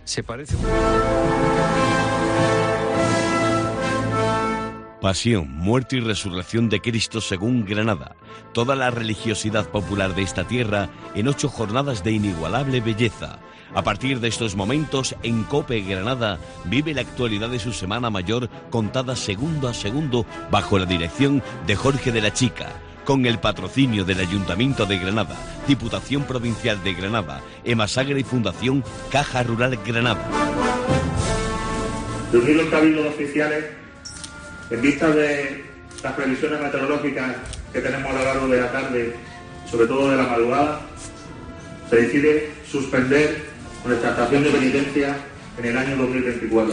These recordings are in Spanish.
se parece... Pasión, muerte y resurrección de Cristo según Granada. Toda la religiosidad popular de esta tierra en 8 jornadas de inigualable belleza. A partir de estos momentos, en COPE Granada vive la actualidad de su Semana Mayor contada segundo a segundo bajo la dirección de Jorge de la Chica, con el patrocinio del Ayuntamiento de Granada, Diputación Provincial de Granada, Emasagra y Fundación Caja Rural Granada. Reunir los cabildos oficiales en vista de las previsiones meteorológicas que tenemos a lo largo de la tarde, sobre todo de la madrugada, se decide suspender nuestra estación de penitencia en el año 2024.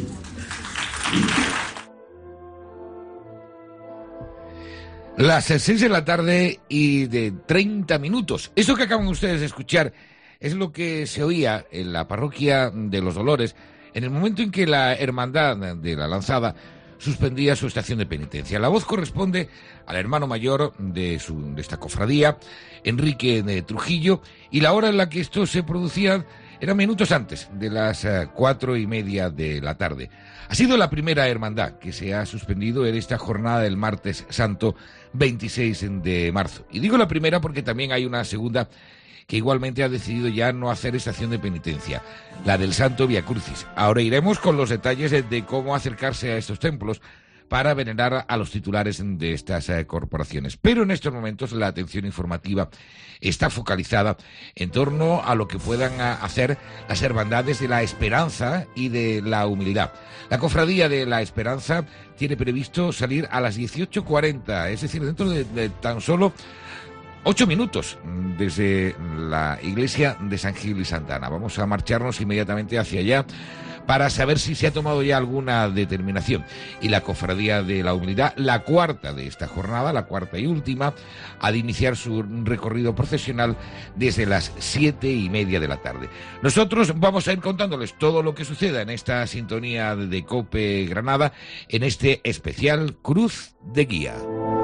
Las 6 de la tarde y de 30 minutos. Eso que acaban ustedes de escuchar es lo que se oía en la parroquia de Los Dolores en el momento en que la Hermandad de la Lanzada suspendía su estación de penitencia. La voz corresponde al hermano mayor de esta cofradía, Enrique de Trujillo, y la hora en la que esto se producía era minutos antes de las 4:30 de la tarde. Ha sido la primera hermandad que se ha suspendido en esta jornada del martes santo 26 de marzo. Y digo la primera porque también hay una segunda que igualmente ha decidido ya no hacer estación de penitencia, la del Santo Vía Crucis. Ahora iremos con los detalles de cómo acercarse a estos templos para venerar a los titulares de estas corporaciones. Pero en estos momentos la atención informativa está focalizada en torno a lo que puedan hacer las hermandades de la Esperanza y de la Humildad. La Cofradía de la Esperanza tiene previsto salir a las 18:40, es decir, dentro de tan solo 8 minutos desde la iglesia de San Gil y Santa Ana. Vamos a marcharnos inmediatamente hacia allá para saber si se ha tomado ya alguna determinación. Y la Cofradía de la Humildad, la cuarta de esta jornada, la cuarta y última, ha de iniciar su recorrido procesional desde las 7:30 de la tarde. Nosotros vamos a ir contándoles todo lo que suceda en esta sintonía de COPE Granada, en este especial Cruz de Guía.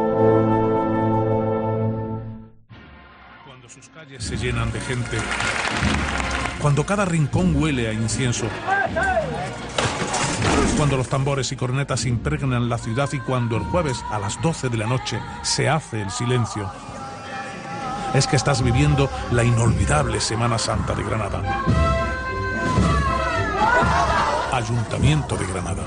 Sus calles se llenan de gente, cuando cada rincón huele a incienso, cuando los tambores y cornetas impregnan la ciudad y cuando el jueves a las 12 de la noche se hace el silencio, es que estás viviendo la inolvidable Semana Santa de Granada. Ayuntamiento de Granada.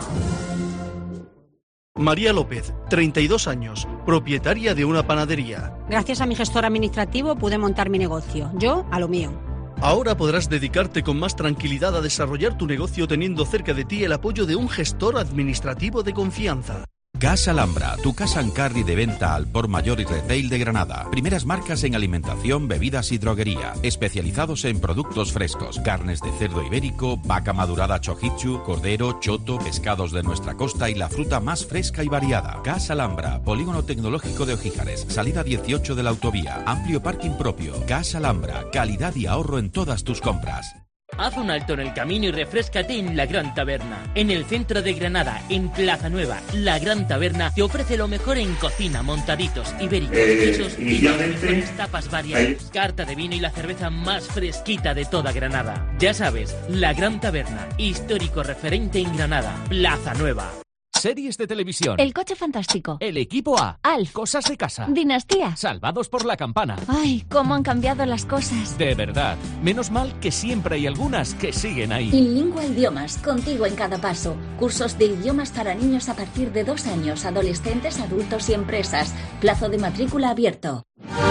María López, 32 años, propietaria de una panadería. Gracias a mi gestor administrativo pude montar mi negocio, yo a lo mío. Ahora podrás dedicarte con más tranquilidad a desarrollar tu negocio teniendo cerca de ti el apoyo de un gestor administrativo de confianza. Casa Alhambra, tu casa en carry de venta al por mayor y retail de Granada. Primeras marcas en alimentación, bebidas y droguería. Especializados en productos frescos, carnes de cerdo ibérico, vaca madurada chojichu, cordero, choto, pescados de nuestra costa y la fruta más fresca y variada. Casa Alhambra, polígono tecnológico de Ojíjares, salida 18 de la autovía, amplio parking propio. Casa Alhambra, calidad y ahorro en todas tus compras. Haz un alto en el camino y refréscate en La Gran Taberna. En el centro de Granada, en Plaza Nueva, La Gran Taberna te ofrece lo mejor en cocina, montaditos, ibéricos, quesos y las mejores tapas variadas. Carta de vino y la cerveza más fresquita de toda Granada. Ya sabes, La Gran Taberna, histórico referente en Granada, Plaza Nueva. Series de televisión. El coche fantástico. El equipo A. Alf. Cosas de casa. Dinastía. Salvados por la campana. Ay, cómo han cambiado las cosas. De verdad. Menos mal que siempre hay algunas que siguen ahí. Inlingua Idiomas, contigo en cada paso. Cursos de idiomas para niños a partir de 2 años, adolescentes, adultos y empresas. Plazo de matrícula abierto.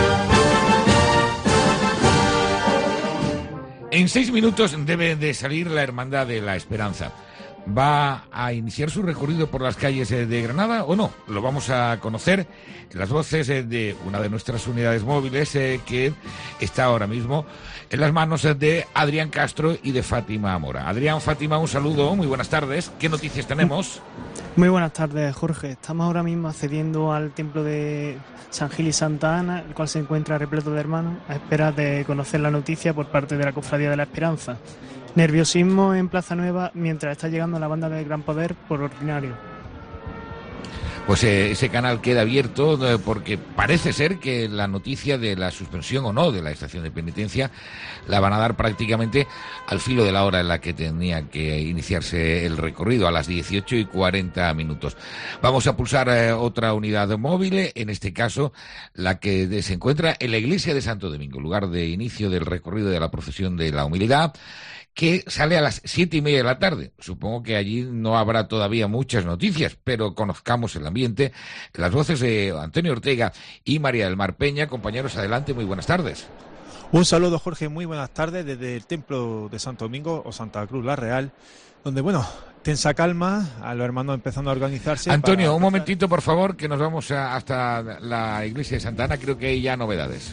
En 6 minutos debe de salir la Hermandad de la Esperanza. ¿Va a iniciar su recorrido por las calles de Granada o no? Lo vamos a conocer en las voces de una de nuestras unidades móviles que está ahora mismo en las manos de Adrián Castro y de Fátima Mora. Adrián, Fátima, un saludo, muy buenas tardes. ¿Qué noticias tenemos? Muy buenas tardes, Jorge. Estamos ahora mismo accediendo al templo de San Gil y Santa Ana, el cual se encuentra repleto de hermanos, a espera de conocer la noticia por parte de la Cofradía de la Esperanza. Nerviosismo en Plaza Nueva mientras está llegando la banda del Gran Poder por ordinario. Pues ese canal queda abierto porque parece ser que la noticia de la suspensión o no de la estación de penitencia la van a dar prácticamente al filo de la hora en la que tenía que iniciarse el recorrido, a las 18:40. Vamos a pulsar otra unidad móvil, en este caso la que se encuentra en la iglesia de Santo Domingo, lugar de inicio del recorrido de la procesión de la humildad, que sale a las 7:30 de la tarde. Supongo que allí no habrá todavía muchas noticias, pero conozcamos el ambiente. Las voces de Antonio Ortega y María del Mar Peña. Compañeros, adelante, muy buenas tardes. Un saludo, Jorge, muy buenas tardes desde el Templo de Santo Domingo o Santa Cruz la Real, donde, bueno, tensa calma, a los hermanos empezando a organizarse. Antonio, un momentito, por favor, que nos vamos hasta la iglesia de Santa Ana. Creo que hay ya novedades.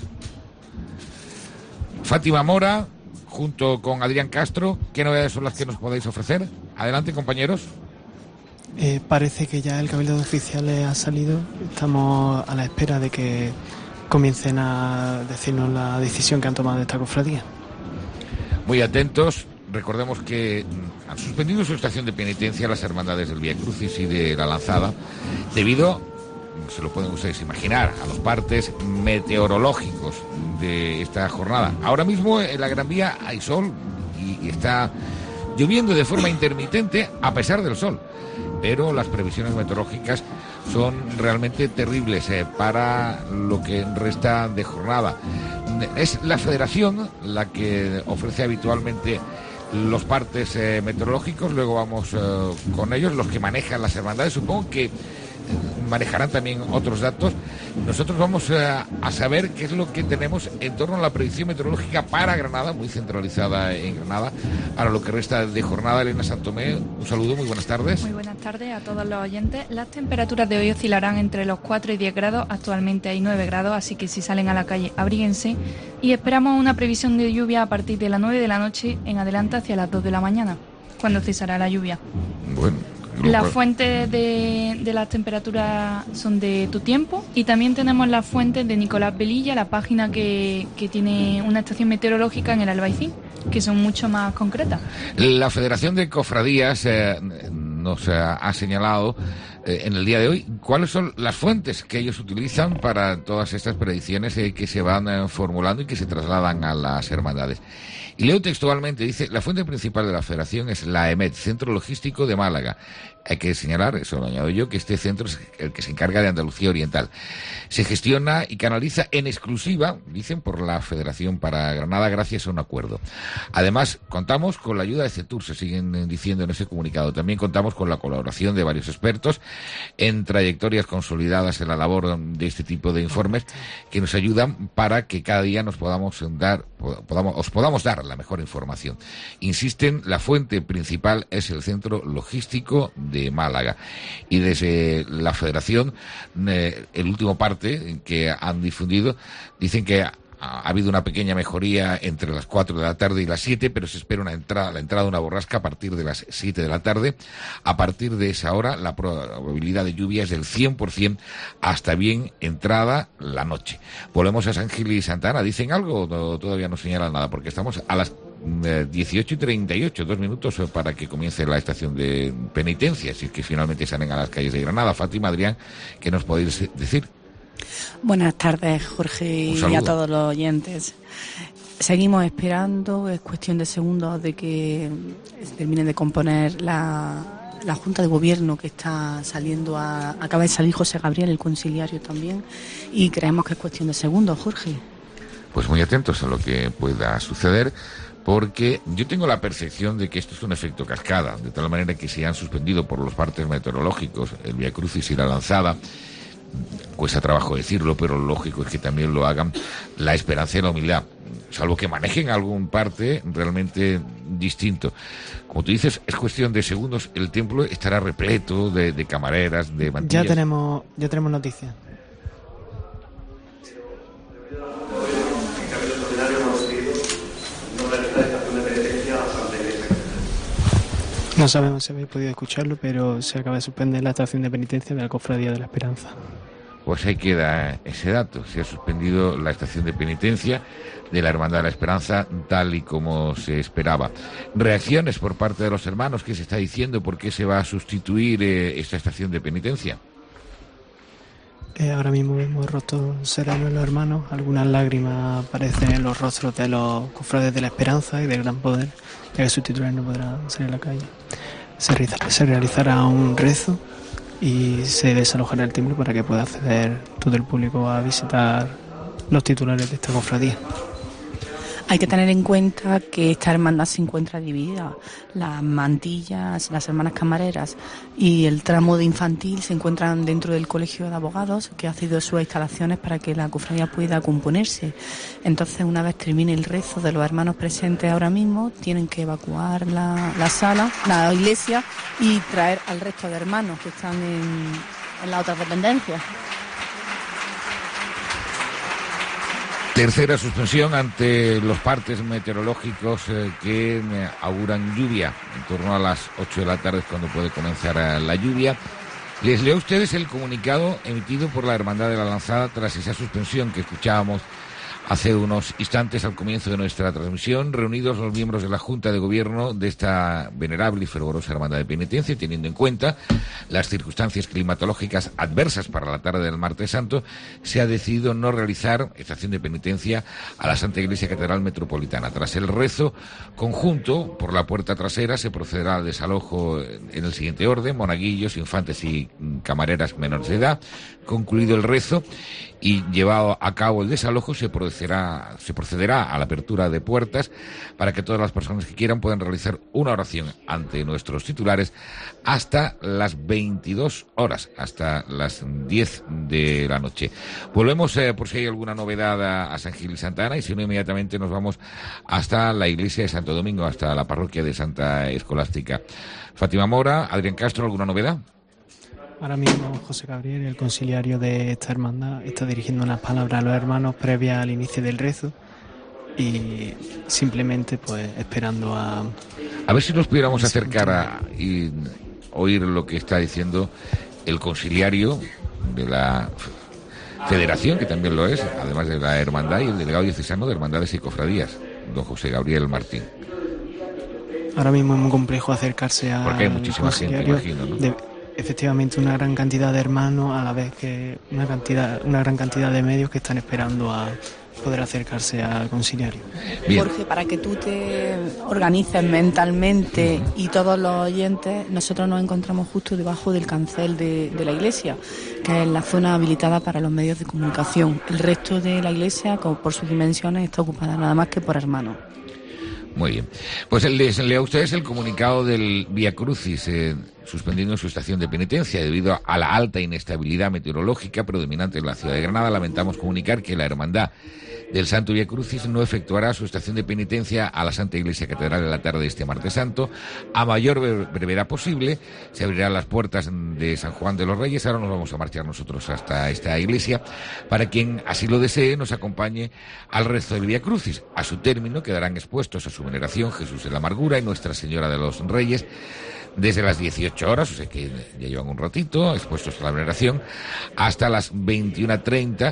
Fátima Mora, junto con Adrián Castro, ¿qué novedades son las que nos podéis ofrecer? Adelante, compañeros. Parece que ya el cabildo de oficiales ha salido. Estamos a la espera de que comiencen a decirnos la decisión que han tomado de esta cofradía. Muy atentos. Recordemos que han suspendido su estación de penitencia las hermandades del Vía Crucis y de la Lanzada debido, se lo pueden ustedes imaginar, a los partes meteorológicos de esta jornada. Ahora mismo en la Gran Vía hay sol y está lloviendo de forma intermitente a pesar del sol, pero las previsiones meteorológicas son realmente terribles para lo que resta de jornada. Es la Federación la que ofrece habitualmente los partes meteorológicos, luego vamos con ellos, los que manejan las hermandades. Supongo que manejarán también otros datos. Nosotros vamos a saber qué es lo que tenemos en torno a la predicción meteorológica para Granada, muy centralizada en Granada, para lo que resta de jornada. Elena Santomé, un saludo, muy buenas tardes. Muy buenas tardes a todos los oyentes. Las temperaturas de hoy oscilarán entre los 4 y 10 grados, actualmente hay 9 grados, así que si salen a la calle abríguense, y esperamos una previsión de lluvia a partir de las 9 de la noche en adelante hacia las 2 de la mañana, cuando cesará la lluvia. Bueno, las fuentes de las temperaturas son de Tu Tiempo, y también tenemos las fuentes de Nicolás Velilla, la página que tiene una estación meteorológica en el Albaicín, que son mucho más concretas. La Federación de Cofradías nos ha señalado en el día de hoy cuáles son las fuentes que ellos utilizan para todas estas predicciones que se van formulando y que se trasladan a las hermandades. Y leo textualmente, dice: la fuente principal de la Federación es la EMET, Centro Logístico de Málaga. Hay que señalar, eso lo añado yo, que este centro es el que se encarga de Andalucía Oriental. Se gestiona y canaliza en exclusiva, dicen, por la Federación para Granada, gracias a un acuerdo. Además, contamos con la ayuda de CETUR, se siguen diciendo en ese comunicado. También contamos con la colaboración de varios expertos en trayectorias consolidadas en la labor de este tipo de informes, que nos ayudan para que cada día os podamos dar la mejor información. Insisten, la fuente principal es el Centro Logístico de Málaga, y desde la Federación el último parte que han difundido dicen que ha habido una pequeña mejoría entre las 4 de la tarde y las 7, pero se espera la entrada de una borrasca a partir de las 7 de la tarde. A partir de esa hora la probabilidad de lluvia es del 100% hasta bien entrada la noche. Volvemos a San Gil y Santa Ana. ¿Dicen algo o todavía no señalan nada? Porque estamos a las 18:38, 2 minutos para que comience la estación de penitencia, si es que finalmente salen a las calles de Granada. Fátima, Adrián, ¿qué nos podéis decir? Buenas tardes, Jorge, y a todos los oyentes. Seguimos esperando, es cuestión de segundos de que se termine de componer la Junta de Gobierno que está saliendo, acaba de salir José Gabriel, el conciliario también, y creemos que es cuestión de segundos, Jorge. Pues muy atentos a lo que pueda suceder, porque yo tengo la percepción de que esto es un efecto cascada, de tal manera que se han suspendido por los partes meteorológicos el Vía Crucis y la Lanzada. Cuesta trabajo decirlo, pero lo lógico es que también lo hagan la Esperanza y la Humildad, salvo que manejen algún parte realmente distinto. Como tú dices, es cuestión de segundos, el templo estará repleto de camareras, de mantillas. Ya tenemos noticias. No sabemos si habéis podido escucharlo, pero se acaba de suspender la estación de penitencia de la Cofradía de la Esperanza. Pues ahí queda ese dato. Se ha suspendido la estación de penitencia de la Hermandad de la Esperanza tal y como se esperaba. Reacciones por parte de los hermanos, ¿qué se está diciendo? ¿Por qué se va a sustituir esta estación de penitencia? Ahora mismo vemos rostros serenos en los hermanos, algunas lágrimas aparecen en los rostros de los cofrades de la esperanza y del gran poder, ya que sus titulares no podrán salir a la calle. Se realizará un rezo y se desalojará el templo para que pueda acceder todo el público a visitar los titulares de esta cofradía. Hay que tener en cuenta que esta hermandad se encuentra dividida. Las mantillas, las hermanas camareras y el tramo de infantil se encuentran dentro del Colegio de Abogados, que ha cedido sus instalaciones para que la cofradía pueda componerse. Entonces, una vez termine el rezo de los hermanos presentes ahora mismo, tienen que evacuar la sala, la iglesia, y traer al resto de hermanos que están en las otras dependencias. Tercera suspensión ante los partes meteorológicos que auguran lluvia. En torno a las 8 de la tarde es cuando puede comenzar la lluvia. Les leo a ustedes el comunicado emitido por la Hermandad de la Lanzada tras esa suspensión que escuchábamos hace unos instantes al comienzo de nuestra transmisión, reunidos los miembros de la Junta de Gobierno de esta venerable y fervorosa Hermandad de Penitencia, y teniendo en cuenta las circunstancias climatológicas adversas para la tarde del Martes Santo, se ha decidido no realizar estación de penitencia a la Santa Iglesia Catedral Metropolitana. Tras el rezo conjunto por la puerta trasera se procederá al desalojo en el siguiente orden: monaguillos, infantes y camareras menores de edad. Concluido el rezo y llevado a cabo el desalojo, se procederá a la apertura de puertas para que todas las personas que quieran puedan realizar una oración ante nuestros titulares hasta las 22 horas, hasta las 10 de la noche. Volvemos por si hay alguna novedad a San Gil y Santa Ana, y si no, inmediatamente nos vamos hasta la iglesia de Santo Domingo, hasta la parroquia de Santa Escolástica. Fátima Mora, Adrián Castro, ¿alguna novedad? Ahora mismo José Gabriel, el conciliario de esta hermandad, está dirigiendo unas palabras a los hermanos previas al inicio del rezo y simplemente pues esperando a ver si nos pudiéramos acercar y oír lo que está diciendo el conciliario de la Federación, que también lo es, además de la hermandad, y el delegado diocesano de Hermandades y Cofradías, don José Gabriel Martín. Ahora mismo es muy complejo acercarse a... Porque hay muchísima gente, imagino, ¿no? Efectivamente, una gran cantidad de hermanos, a la vez que una gran cantidad de medios que están esperando a poder acercarse al conciliario. Bien. Jorge, para que tú te organices mentalmente y todos los oyentes, nosotros nos encontramos justo debajo del cancel de la iglesia, que es la zona habilitada para los medios de comunicación. El resto de la iglesia, por sus dimensiones, está ocupada nada más que por hermanos. Muy bien. Pues les leo a ustedes el comunicado del Vía Crucis, suspendiendo su estación de penitencia debido a la alta inestabilidad meteorológica predominante en la ciudad de Granada. Lamentamos comunicar que la Hermandad del Santo Vía Crucis no efectuará su estación de penitencia a la Santa Iglesia Catedral en la tarde de este Martes Santo. A mayor brevedad posible se abrirán las puertas de San Juan de los Reyes. Ahora nos vamos a marchar nosotros hasta esta iglesia para quien así lo desee nos acompañe al rezo del Vía Crucis. A su término quedarán expuestos a su veneración Jesús de la Amargura y Nuestra Señora de los Reyes desde las 18 horas, o sea que ya llevan un ratito expuestos a la veneración, hasta las 21:30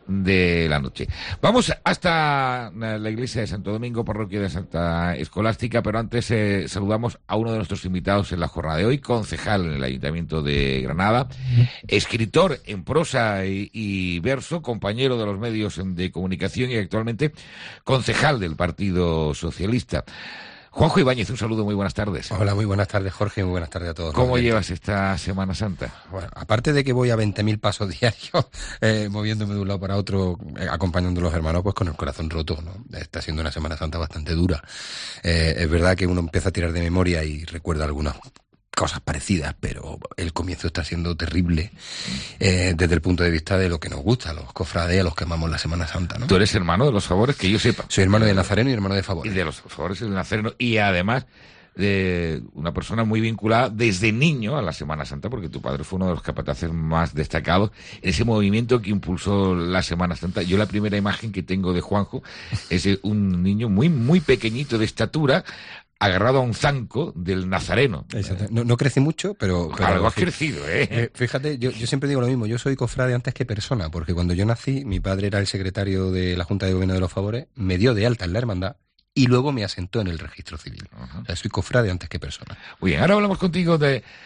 de la noche. Vamos hasta la iglesia de Santo Domingo, parroquia de Santa Escolástica, pero antes saludamos a uno de nuestros invitados en la jornada de hoy, concejal en el Ayuntamiento de Granada, escritor en prosa y verso, compañero de los medios de comunicación y actualmente concejal del Partido Socialista. Juanjo Ibáñez, un saludo, muy buenas tardes. Hola, muy buenas tardes, Jorge, muy buenas tardes a todos. ¿Cómo llevas esta Semana Santa? Bueno, aparte de que voy a 20.000 pasos diarios, moviéndome de un lado para otro, acompañando a los hermanos, pues con el corazón roto, ¿no? Está siendo una Semana Santa bastante dura. Es verdad que uno empieza a tirar de memoria y recuerda algunas cosas parecidas, pero el comienzo está siendo terrible desde el punto de vista de lo que nos gusta, los cofrades a los que amamos la Semana Santa, ¿no? ¿Tú eres hermano de los Favores, que yo sepa? Soy hermano de Nazareno y hermano de Favores. Y de los Favores y de Nazareno, y además de una persona muy vinculada desde niño a la Semana Santa, porque tu padre fue uno de los capataces más destacados en ese movimiento que impulsó la Semana Santa. Yo la primera imagen que tengo de Juanjo es de un niño muy, muy pequeñito de estatura, agarrado a un zanco del Nazareno. Exacto. No crecí mucho, pero algo has crecido, ¿eh? Fíjate, yo siempre digo lo mismo, yo soy cofrade antes que persona, porque cuando yo nací, mi padre era el secretario de la Junta de Gobierno de los Favores, me dio de alta en la hermandad y luego me asentó en el registro civil. O sea, soy cofrade antes que persona. Muy bien, ahora hablamos contigo de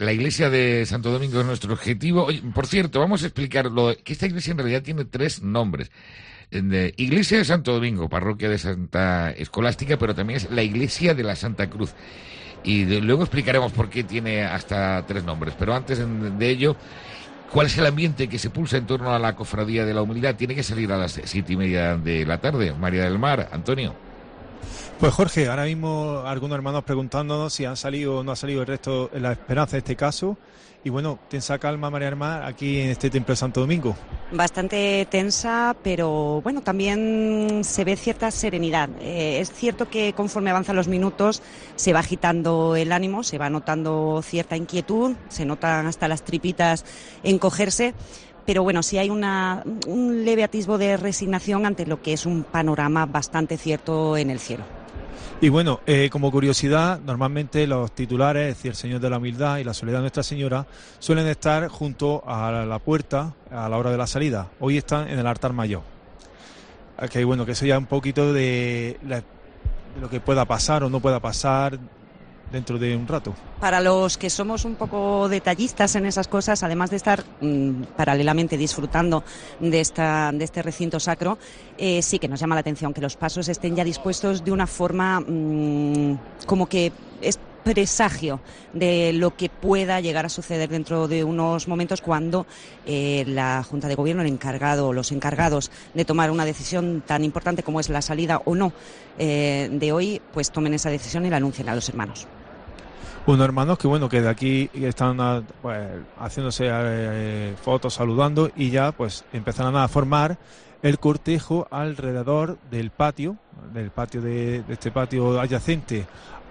La iglesia de Santo Domingo es nuestro objetivo. Oye, por cierto, vamos a explicar que esta iglesia en realidad tiene 3 nombres. Iglesia de Santo Domingo, parroquia de Santa Escolástica, pero también es la iglesia de la Santa Cruz. Y luego explicaremos por qué tiene hasta 3 nombres. Pero antes de ello, ¿cuál es el ambiente que se pulsa en torno a la Cofradía de la Humildad? Tiene que salir a las 7:30 de la tarde. María del Mar, Antonio. Pues Jorge, ahora mismo algunos hermanos preguntándonos si han salido o no ha salido el resto, la esperanza de este caso. Y bueno, tensa calma, María del Mar, aquí en este templo de Santo Domingo. Bastante tensa, pero bueno, también se ve cierta serenidad. Es cierto que conforme avanzan los minutos se va agitando el ánimo, se va notando cierta inquietud, se notan hasta las tripitas encogerse. Pero bueno, sí hay un leve atisbo de resignación ante lo que es un panorama bastante cierto en el cielo. Y bueno, como curiosidad, normalmente los titulares, es decir, el Señor de la Humildad y la Soledad de Nuestra Señora, suelen estar junto a la puerta a la hora de la salida. Hoy están en el altar mayor. Que bueno, que eso ya un poquito de lo que pueda pasar o no pueda pasar dentro de un rato. Para los que somos un poco detallistas en esas cosas, además de estar paralelamente disfrutando de este recinto sacro, sí que nos llama la atención que los pasos estén ya dispuestos de una forma como que es presagio de lo que pueda llegar a suceder dentro de unos momentos cuando la Junta de Gobierno, los encargados de tomar una decisión tan importante como es la salida o no de hoy, pues tomen esa decisión y la anuncien a los hermanos. Unos hermanos que bueno, que de aquí están pues, haciéndose fotos, saludando, y ya pues empezarán a formar el cortejo alrededor del patio de este patio adyacente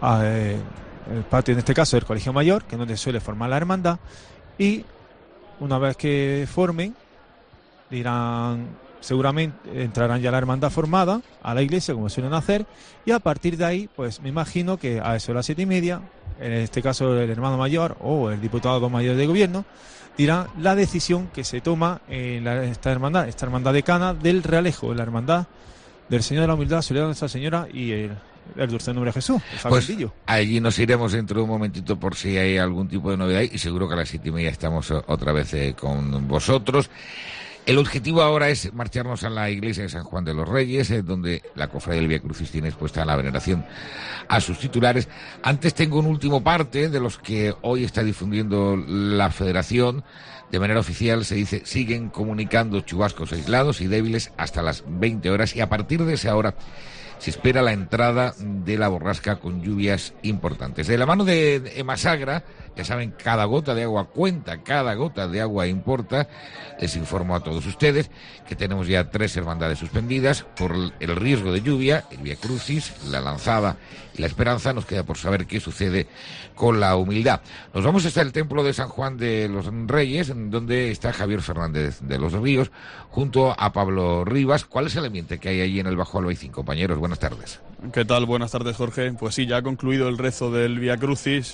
el patio, en este caso del Colegio Mayor, que es donde suele formar la hermandad, y una vez que formen, seguramente entrarán ya la hermandad formada a la iglesia, como suelen hacer, y a partir de ahí, pues me imagino que a eso de las 7:30, en este caso el hermano mayor o el diputado mayor de gobierno, dirán la decisión que se toma en esta hermandad decana del Realejo, la hermandad del Señor de la Humildad, Soledad de Nuestra Señora y el dulce nombre de Jesús, el pues allí nos iremos dentro de un momentito por si hay algún tipo de novedad, y seguro que a las 7:30 estamos otra vez con vosotros. El objetivo ahora es marcharnos a la iglesia de San Juan de los Reyes, donde la cofradía del Vía Crucis tiene expuesta la veneración a sus titulares. Antes tengo un último parte de los que hoy está difundiendo la Federación. De manera oficial se dice, siguen comunicando chubascos aislados y débiles hasta las 20 horas, y a partir de esa hora se espera la entrada de la borrasca con lluvias importantes. De la mano de Emasagra, ya saben, cada gota de agua cuenta, cada gota de agua importa. Les informo a todos ustedes que tenemos ya 3 hermandades suspendidas por el riesgo de lluvia: el Vía Crucis, la Lanzada y la Esperanza. Nos queda por saber qué sucede con la Humildad. Nos vamos hasta el templo de San Juan de los Reyes, donde está Javier Fernández de los Ríos, junto a Pablo Rivas. ¿Cuál es el ambiente que hay allí en el Bajo Albaicín, compañeros? Buenas tardes. ¿Qué tal? Buenas tardes, Jorge. Pues sí, ya ha concluido el rezo del Vía Crucis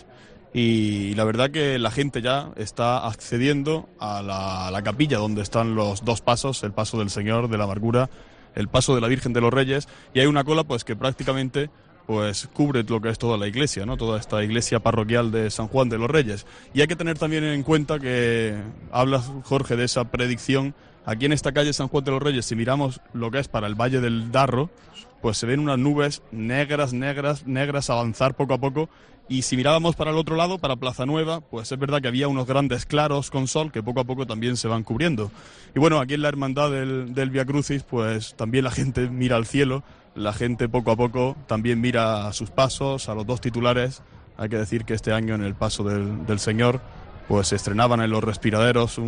y la verdad que la gente ya está accediendo a la capilla donde están los 2 pasos, el paso del Señor de la Amargura, el paso de la Virgen de los Reyes, y hay una cola pues que prácticamente pues cubre lo que es toda la iglesia, ¿no? Toda esta iglesia parroquial de San Juan de los Reyes. Y hay que tener también en cuenta que hablas, Jorge, de esa predicción. Aquí en esta calle San Juan de los Reyes, si miramos lo que es para el Valle del Darro, pues se ven unas nubes negras avanzar poco a poco. Y si mirábamos para el otro lado, para Plaza Nueva, pues es verdad que había unos grandes claros con sol que poco a poco también se van cubriendo. Y bueno, aquí en la hermandad del Vía Crucis, pues también la gente mira al cielo, la gente poco a poco también mira a sus pasos, a los 2 titulares. Hay que decir que este año en el paso del Señor, pues se estrenaban en los respiraderos,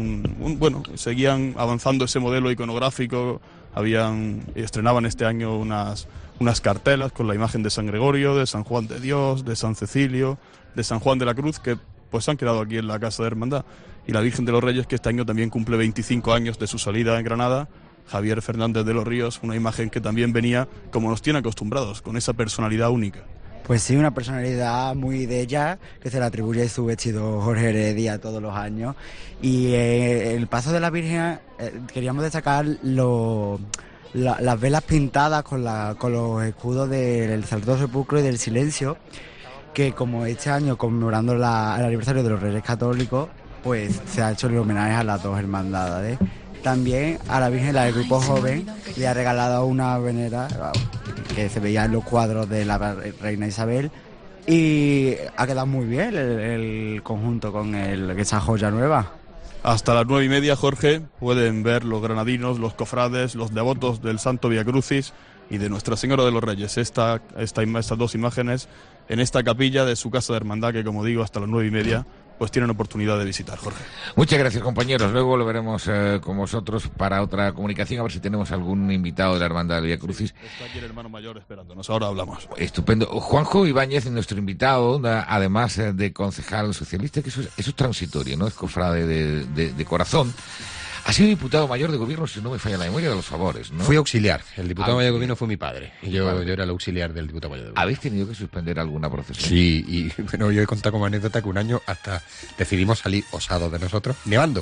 seguían avanzando ese modelo iconográfico, estrenaban este año unas cartelas con la imagen de San Gregorio, de San Juan de Dios, de San Cecilio, de San Juan de la Cruz, que pues han quedado aquí en la Casa de Hermandad. Y la Virgen de los Reyes, que este año también cumple 25 años de su salida en Granada, Javier Fernández de los Ríos, una imagen que también venía, como nos tiene acostumbrados, con esa personalidad única. Pues sí, una personalidad muy de ella, que se le atribuye su vestido Jorge Heredia todos los años. Y el paso de la Virgen queríamos destacar las velas pintadas con los escudos del Sagrado Sepulcro y del Silencio, que como este año conmemorando el aniversario de los Reyes Católicos, pues se ha hecho el homenaje a las dos hermandades. También a la Virgen, la del Grupo Joven, le ha regalado una venera que se veía en los cuadros de la Reina Isabel, y ha quedado muy bien el conjunto con esa joya nueva. Hasta las 9:30, Jorge, pueden ver los granadinos, los cofrades, los devotos del Santo Vía Crucis y de Nuestra Señora de los Reyes estas dos imágenes en esta capilla de su casa de hermandad, que, como digo, hasta las 9:30 pues tienen oportunidad de visitar, Jorge. Muchas gracias, compañeros. Luego volveremos con vosotros para otra comunicación, a ver si tenemos algún invitado de la Hermandad del Vía Crucis. Está aquí el hermano mayor esperándonos, ahora hablamos. Estupendo. Juanjo Ibáñez, nuestro invitado, además de concejal socialista, que eso es transitorio, ¿no? Es cofrade de corazón. Ha sido diputado mayor de gobierno, si no me falla la memoria, de los favores, ¿no? Fui auxiliar. El diputado mayor de gobierno fue mi padre. Yo era el auxiliar del diputado mayor de gobierno. ¿Habéis tenido que suspender alguna procesión? Sí, y bueno, yo he contado como anécdota que un año hasta decidimos salir osados de nosotros, nevando.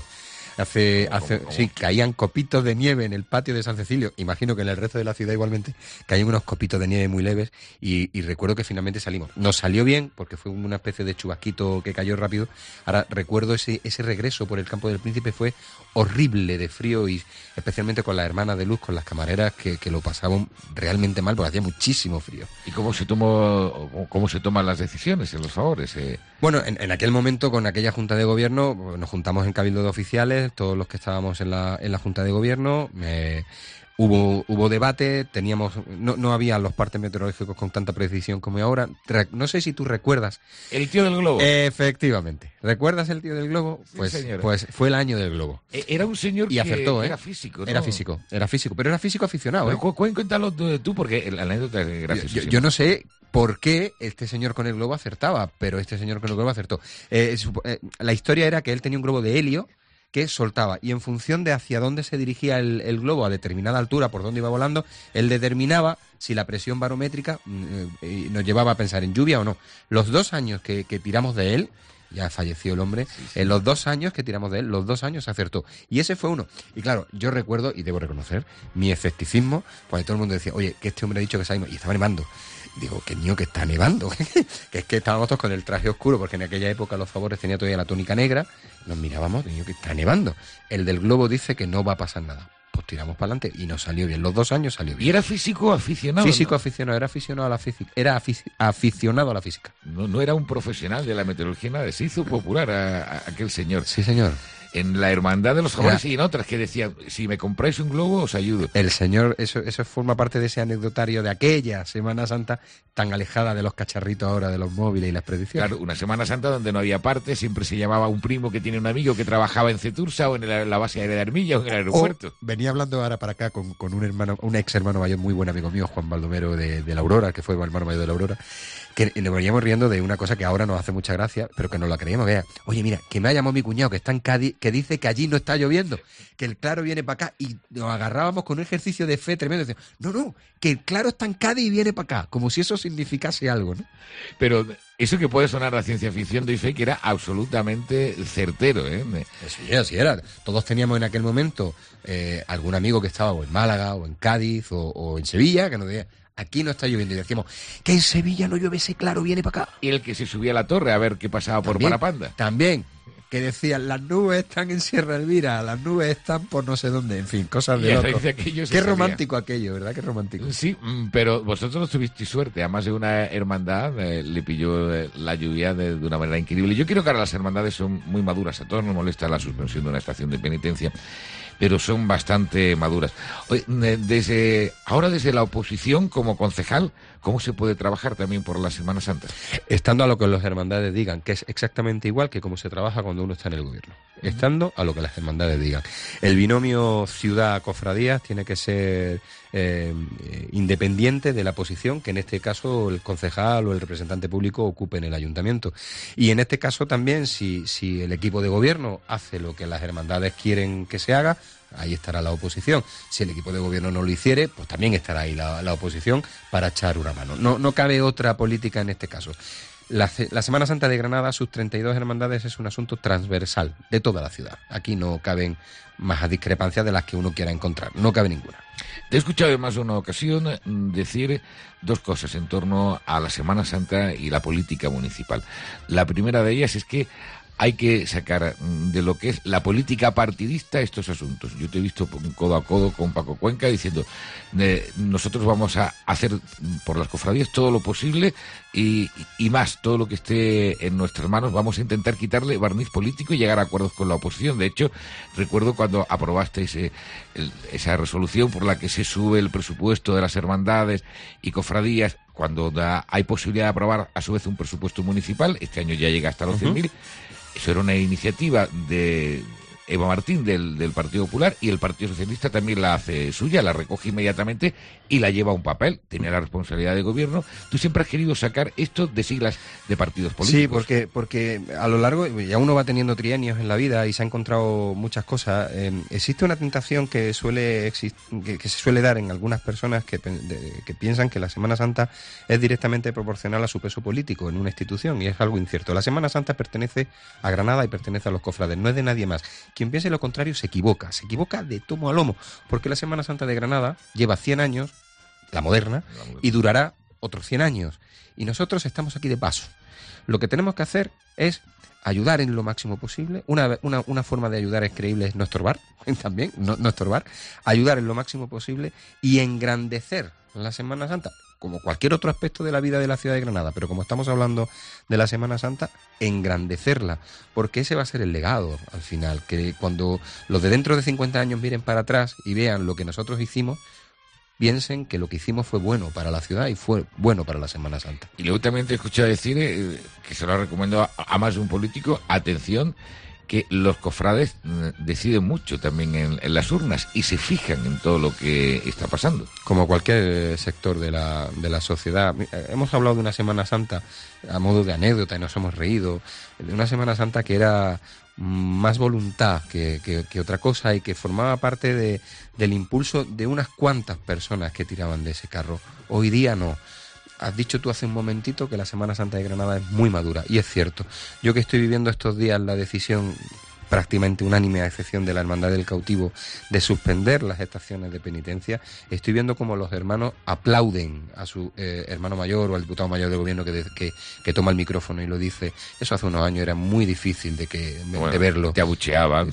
Sí, caían copitos de nieve en el patio de San Cecilio. Imagino que en el resto de la ciudad igualmente caían unos copitos de nieve muy leves y recuerdo que finalmente salimos. Nos salió bien porque fue una especie de chubasquito que cayó rápido. Ahora recuerdo ese regreso por el Campo del Príncipe, fue horrible de frío, y especialmente con las hermanas de luz, con las camareras que lo pasaban realmente mal porque hacía muchísimo frío. ¿Y cómo se toman las decisiones en los favores? Bueno, en aquel momento, con aquella Junta de Gobierno, nos juntamos en Cabildo de Oficiales, todos los que estábamos en la Junta de Gobierno, hubo debate, no había los partes meteorológicos con tanta precisión como ahora. No sé si tú recuerdas. ¿El tío del globo? Efectivamente. ¿Recuerdas el tío del globo? Sí, pues fue el año del globo. Era un señor y acertó, era físico, ¿no? Era físico, pero era físico aficionado. Pero cuéntalo tú, porque la anécdota es graciosa. Yo no sé por qué este señor con el globo acertaba, pero este señor con el globo acertó. La historia era que él tenía un globo de helio que soltaba, y en función de hacia dónde se dirigía el globo, a determinada altura, por dónde iba volando, él determinaba si la presión barométrica nos llevaba a pensar en lluvia o no. Los 2 años que tiramos de él, ya falleció el hombre, en los 2 años que tiramos de él, los 2 años acertó. Y ese fue uno. Y claro, yo recuerdo, y debo reconocer, mi escepticismo, pues todo el mundo decía, oye, que este hombre ha dicho que está nevando, y estaba nevando. Digo, que niño, que está nevando. Que es que estábamos todos con el traje oscuro, porque en aquella época los favores tenía todavía la túnica negra. Nos mirábamos, niño, que está nevando. El del globo dice que no va a pasar nada. Pues tiramos para adelante y nos salió bien. Los 2 años salió bien. ¿Y era físico aficionado? Físico, ¿no? aficionado, era aficionado a la física. Era aficionado a la física. No era un profesional de la meteorología, nada. Se hizo popular a aquel señor. Sí, señor. En la Hermandad de los Favores y en otras que decían, si me compráis un globo os ayudo. El señor, eso forma parte de ese anecdotario de aquella Semana Santa tan alejada de los cacharritos ahora de los móviles y las predicciones. Claro, una Semana Santa donde no había parte, siempre se llamaba un primo que tiene un amigo que trabajaba en Cetursa o en la base aérea de Armilla o en el aeropuerto. Venía hablando ahora para acá con un ex hermano mayor, muy buen amigo mío, Juan Baldomero de la Aurora, que fue el hermano mayor de la Aurora, que nos veníamos riendo de una cosa que ahora nos hace mucha gracia, pero que no la creíamos. Vea, oye, mira, que me ha llamado mi cuñado que está en Cádiz, que dice que allí no está lloviendo, que el claro viene para acá, y nos agarrábamos con un ejercicio de fe tremendo. Decíamos, no, que el claro está en Cádiz y viene para acá, como si eso significase algo, ¿no? Pero eso que puede sonar a ciencia ficción, doy fe que era absolutamente certero, ¿eh? Sí, así era. Todos teníamos en aquel momento algún amigo que estaba o en Málaga, o en Cádiz, o en Sevilla, que nos decía, aquí no está lloviendo, y decíamos que en Sevilla no llueve, ese claro viene para acá. Y el que se subía a la torre a ver qué pasaba por Parapanda. También, que decían, las nubes están en Sierra Elvira, las nubes están por no sé dónde, en fin, cosas de loco. Qué romántico aquello, ¿verdad? Qué romántico. Sí, pero vosotros no tuvisteis suerte, además de una hermandad le pilló la lluvia de una manera increíble. Yo creo que ahora las hermandades son muy maduras, a todos nos molesta la suspensión de una estación de penitencia, pero son bastante maduras. Desde la oposición, como concejal, ¿cómo se puede trabajar también por la Semana Santa? Estando a lo que las hermandades digan, que es exactamente igual que como se trabaja cuando uno está en el gobierno. Estando a lo que las hermandades digan. El binomio ciudad-cofradías tiene que ser independiente de la posición que en este caso el concejal o el representante público ocupe en el ayuntamiento. Y en este caso también, si el equipo de gobierno hace lo que las hermandades quieren que se haga, ahí estará la oposición. Si el equipo de gobierno no lo hiciere, pues también estará ahí la oposición para echar una mano. No cabe otra política en este caso. La Semana Santa de Granada, sus 32 hermandades, es un asunto transversal de toda la ciudad. Aquí no caben más discrepancias de las que uno quiera encontrar, no cabe ninguna. Te he escuchado en más de una ocasión decir dos cosas en torno a la Semana Santa y la política municipal. La primera de ellas es que hay que sacar de lo que es la política partidista estos asuntos. Yo te he visto codo a codo con Paco Cuenca diciendo nosotros vamos a hacer por las cofradías todo lo posible y más, todo lo que esté en nuestras manos. Vamos a intentar quitarle barniz político y llegar a acuerdos con la oposición. De hecho, recuerdo cuando aprobasteis esa resolución por la que se sube el presupuesto de las hermandades y cofradías, cuando hay posibilidad de aprobar a su vez un presupuesto municipal. Este año ya llega hasta los 100.000. Eso era una iniciativa de Eva Martín del Partido Popular, y el Partido Socialista también la hace suya, la recoge inmediatamente y la lleva a un papel. Tenía la responsabilidad de gobierno. Tú siempre has querido sacar esto de siglas de partidos políticos. Sí, porque a lo largo, ya uno va teniendo trienios en la vida y se ha encontrado muchas cosas. Existe una tentación que se suele dar en algunas personas que piensan que la Semana Santa es directamente proporcional a su peso político en una institución, y es algo incierto. La Semana Santa pertenece a Granada y pertenece a los cofrades, no es de nadie más. Quien piense lo contrario se equivoca de tomo a lomo, porque la Semana Santa de Granada lleva 100 años, la moderna, y durará otros 100 años. Y nosotros estamos aquí de paso. Lo que tenemos que hacer es ayudar en lo máximo posible. Una forma de ayudar es creíble, es no estorbar, también, no estorbar. Ayudar en lo máximo posible y engrandecer la Semana Santa, como cualquier otro aspecto de la vida de la ciudad de Granada, pero como estamos hablando de la Semana Santa, engrandecerla, porque ese va a ser el legado al final, que cuando los de dentro de 50 años miren para atrás y vean lo que nosotros hicimos, piensen que lo que hicimos fue bueno para la ciudad y fue bueno para la Semana Santa. Y luego también te he escuchado decir, que se lo recomiendo a más de un político, atención, que los cofrades deciden mucho también en las urnas y se fijan en todo lo que está pasando. Como cualquier sector de la sociedad. Hemos hablado de una Semana Santa a modo de anécdota y nos hemos reído, de una Semana Santa que era más voluntad que otra cosa y que formaba parte del impulso de unas cuantas personas que tiraban de ese carro. Hoy día no. Has dicho tú hace un momentito que la Semana Santa de Granada es muy madura, y es cierto. Yo que estoy viviendo estos días la decisión prácticamente unánime, a excepción de la Hermandad del Cautivo, de suspender las estaciones de penitencia, estoy viendo como los hermanos aplauden a su hermano mayor o al diputado mayor de gobierno que toma el micrófono y lo dice. Eso hace unos años era muy difícil de verlo. Te abucheaban.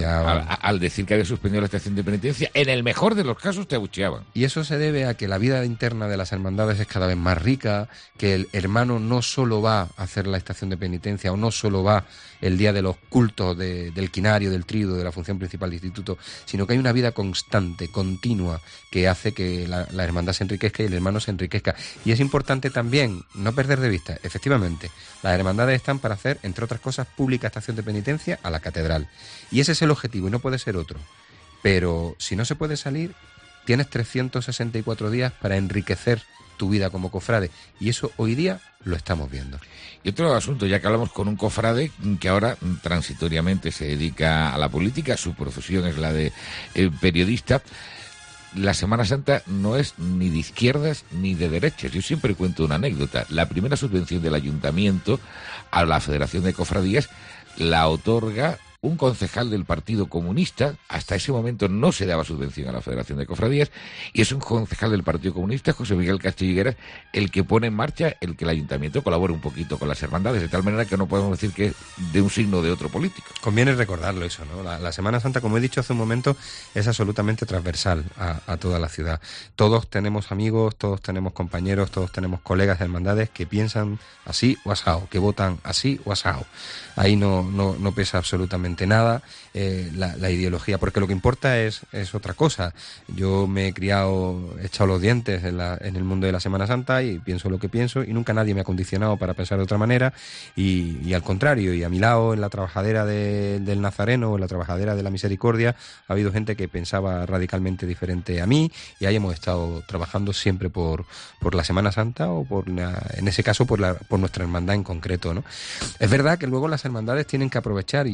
Al decir que había suspendido la estación de penitencia, en el mejor de los casos te abucheaban. Y eso se debe a que la vida interna de las hermandades es cada vez más rica, que el hermano no solo va a hacer la estación de penitencia o no solo va el día de los cultos del quinario, del tríodo, de la función principal del instituto, sino que hay una vida constante, continua, que hace que la hermandad se enriquezca y el hermano se enriquezca. Y es importante también no perder de vista, efectivamente, las hermandades están para hacer, entre otras cosas, pública estación de penitencia a la catedral. Y ese es el objetivo y no puede ser otro. Pero si no se puede salir, tienes 364 días para enriquecer tu vida como cofrade, y eso hoy día lo estamos viendo. Y otro asunto, ya que hablamos con un cofrade que ahora transitoriamente se dedica a la política, su profesión es la de periodista. La Semana Santa no es ni de izquierdas ni de derechas. Yo siempre cuento una anécdota. La primera subvención del ayuntamiento a la Federación de Cofradías la otorga un concejal del Partido Comunista. Hasta ese momento no se daba subvención a la Federación de Cofradías, y es un concejal del Partido Comunista, José Miguel Castillo Higueras, el que pone en marcha el que el ayuntamiento colabore un poquito con las hermandades, de tal manera que no podemos decir que es de un signo de otro político. Conviene recordarlo eso, ¿no? La Semana Santa, como he dicho hace un momento, es absolutamente transversal a toda la ciudad. Todos tenemos amigos, todos tenemos compañeros, todos tenemos colegas de hermandades que piensan así o asao, que votan así o asao. Ahí no pesa absolutamente nada la ideología, porque lo que importa es otra cosa. Yo me he criado, he echado los dientes en el mundo de la Semana Santa y pienso lo que pienso, y nunca nadie me ha condicionado para pensar de otra manera, y al contrario, y a mi lado, en la trabajadera del Nazareno o en la trabajadera de la Misericordia, ha habido gente que pensaba radicalmente diferente a mí, y ahí hemos estado trabajando siempre por la Semana Santa, o en ese caso por nuestra hermandad en concreto, ¿no? Es verdad que luego las hermandades tienen que aprovechar, y eso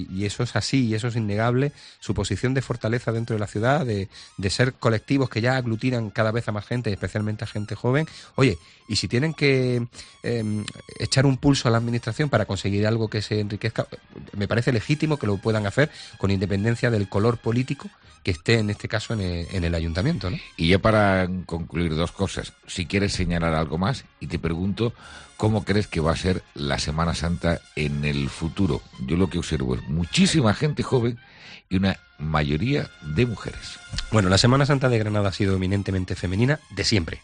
eso es así y eso es innegable, su posición de fortaleza dentro de la ciudad, de ser colectivos que ya aglutinan cada vez a más gente, especialmente a gente joven. Oye, y si tienen que echar un pulso a la administración para conseguir algo que se enriquezca, me parece legítimo que lo puedan hacer con independencia del color político que esté en este caso en el ayuntamiento, ¿no? Y ya para concluir, 2 cosas. Si quieres señalar algo más, y te pregunto, ¿cómo crees que va a ser la Semana Santa en el futuro? Yo lo que observo es muchísima gente joven y una mayoría de mujeres. Bueno, la Semana Santa de Granada ha sido eminentemente femenina de siempre.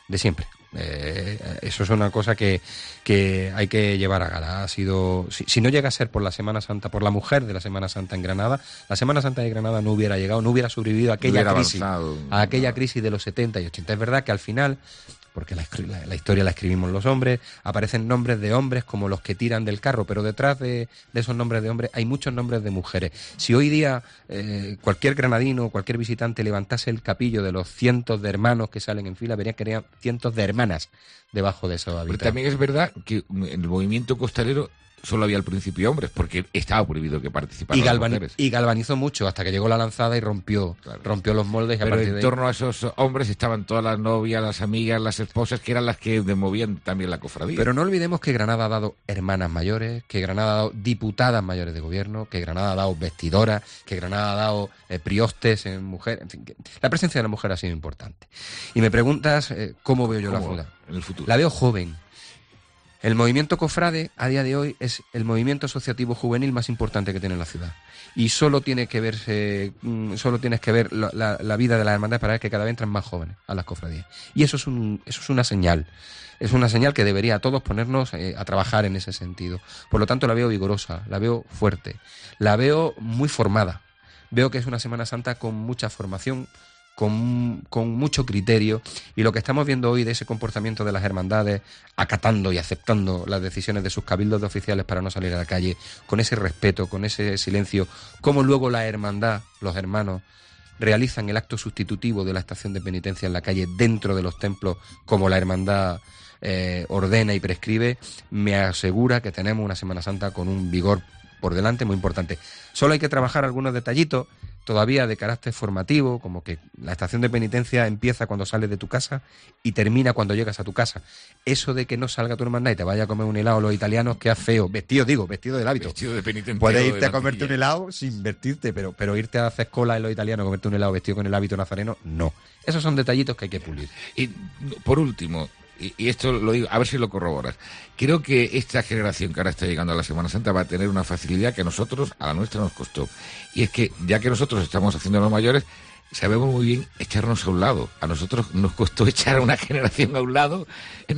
Eso es una cosa que hay que llevar a gala. Ha sido, si no llega a ser por la Semana Santa, por la mujer de la Semana Santa en Granada, la Semana Santa de Granada no hubiera llegado, no hubiera sobrevivido a aquella crisis de los 70 y 80. Es verdad que al final, porque la historia la escribimos los hombres, aparecen nombres de hombres como los que tiran del carro, pero detrás de esos nombres de hombres hay muchos nombres de mujeres. Si hoy día cualquier granadino, cualquier visitante levantase el capillo de los cientos de hermanos que salen en fila, vería que había cientos de hermanas debajo de esos habitantes. Pero también es verdad que en el movimiento costalero solo había al principio hombres, porque estaba prohibido que participaran las mujeres. Y galvanizó mucho hasta que llegó la lanzada y rompió los moldes. Pero en torno a esos hombres estaban todas las novias, las amigas, las esposas, que eran las que movían también la cofradía. Pero no olvidemos que Granada ha dado hermanas mayores, que Granada ha dado diputadas mayores de gobierno, que Granada ha dado vestidoras, que Granada ha dado priostes en mujer. En fin, que la presencia de la mujer ha sido importante. Y me preguntas cómo veo yo la ciudad. En el futuro. La veo joven. El movimiento cofrade a día de hoy es el movimiento asociativo juvenil más importante que tiene la ciudad. Y solo tienes que ver la vida de las hermandades para ver que cada vez entran más jóvenes a las cofradías. Y eso es una señal. Es una señal que debería a todos ponernos a trabajar en ese sentido. Por lo tanto, la veo vigorosa, la veo fuerte, la veo muy formada. Veo que es una Semana Santa con mucha formación, con mucho criterio, y lo que estamos viendo hoy de ese comportamiento de las hermandades, acatando y aceptando las decisiones de sus cabildos de oficiales para no salir a la calle, con ese respeto, con ese silencio, cómo luego la hermandad, los hermanos, realizan el acto sustitutivo de la estación de penitencia en la calle dentro de los templos, como la hermandad ordena y prescribe, me asegura que tenemos una Semana Santa con un vigor por delante muy importante. Solo hay que trabajar algunos detallitos todavía de carácter formativo, como que la estación de penitencia empieza cuando sales de tu casa y termina cuando llegas a tu casa. Eso de que no salga tu hermandad y te vaya a comer un helado los italianos, queda feo. Vestido del hábito. Vestido de penitente. Puedes irte a comerte un helado sin vestirte, pero irte a hacer cola en los italianos, comerte un helado vestido con el hábito nazareno, no. Esos son detallitos que hay que pulir. Y por último, y esto lo digo, a ver si lo corroboras, creo que esta generación que ahora está llegando a la Semana Santa va a tener una facilidad que a nosotros, a la nuestra, nos costó. Y es que, ya que nosotros estamos haciendo los mayores, sabemos muy bien echarnos a un lado. A nosotros nos costó echar a una generación a un lado.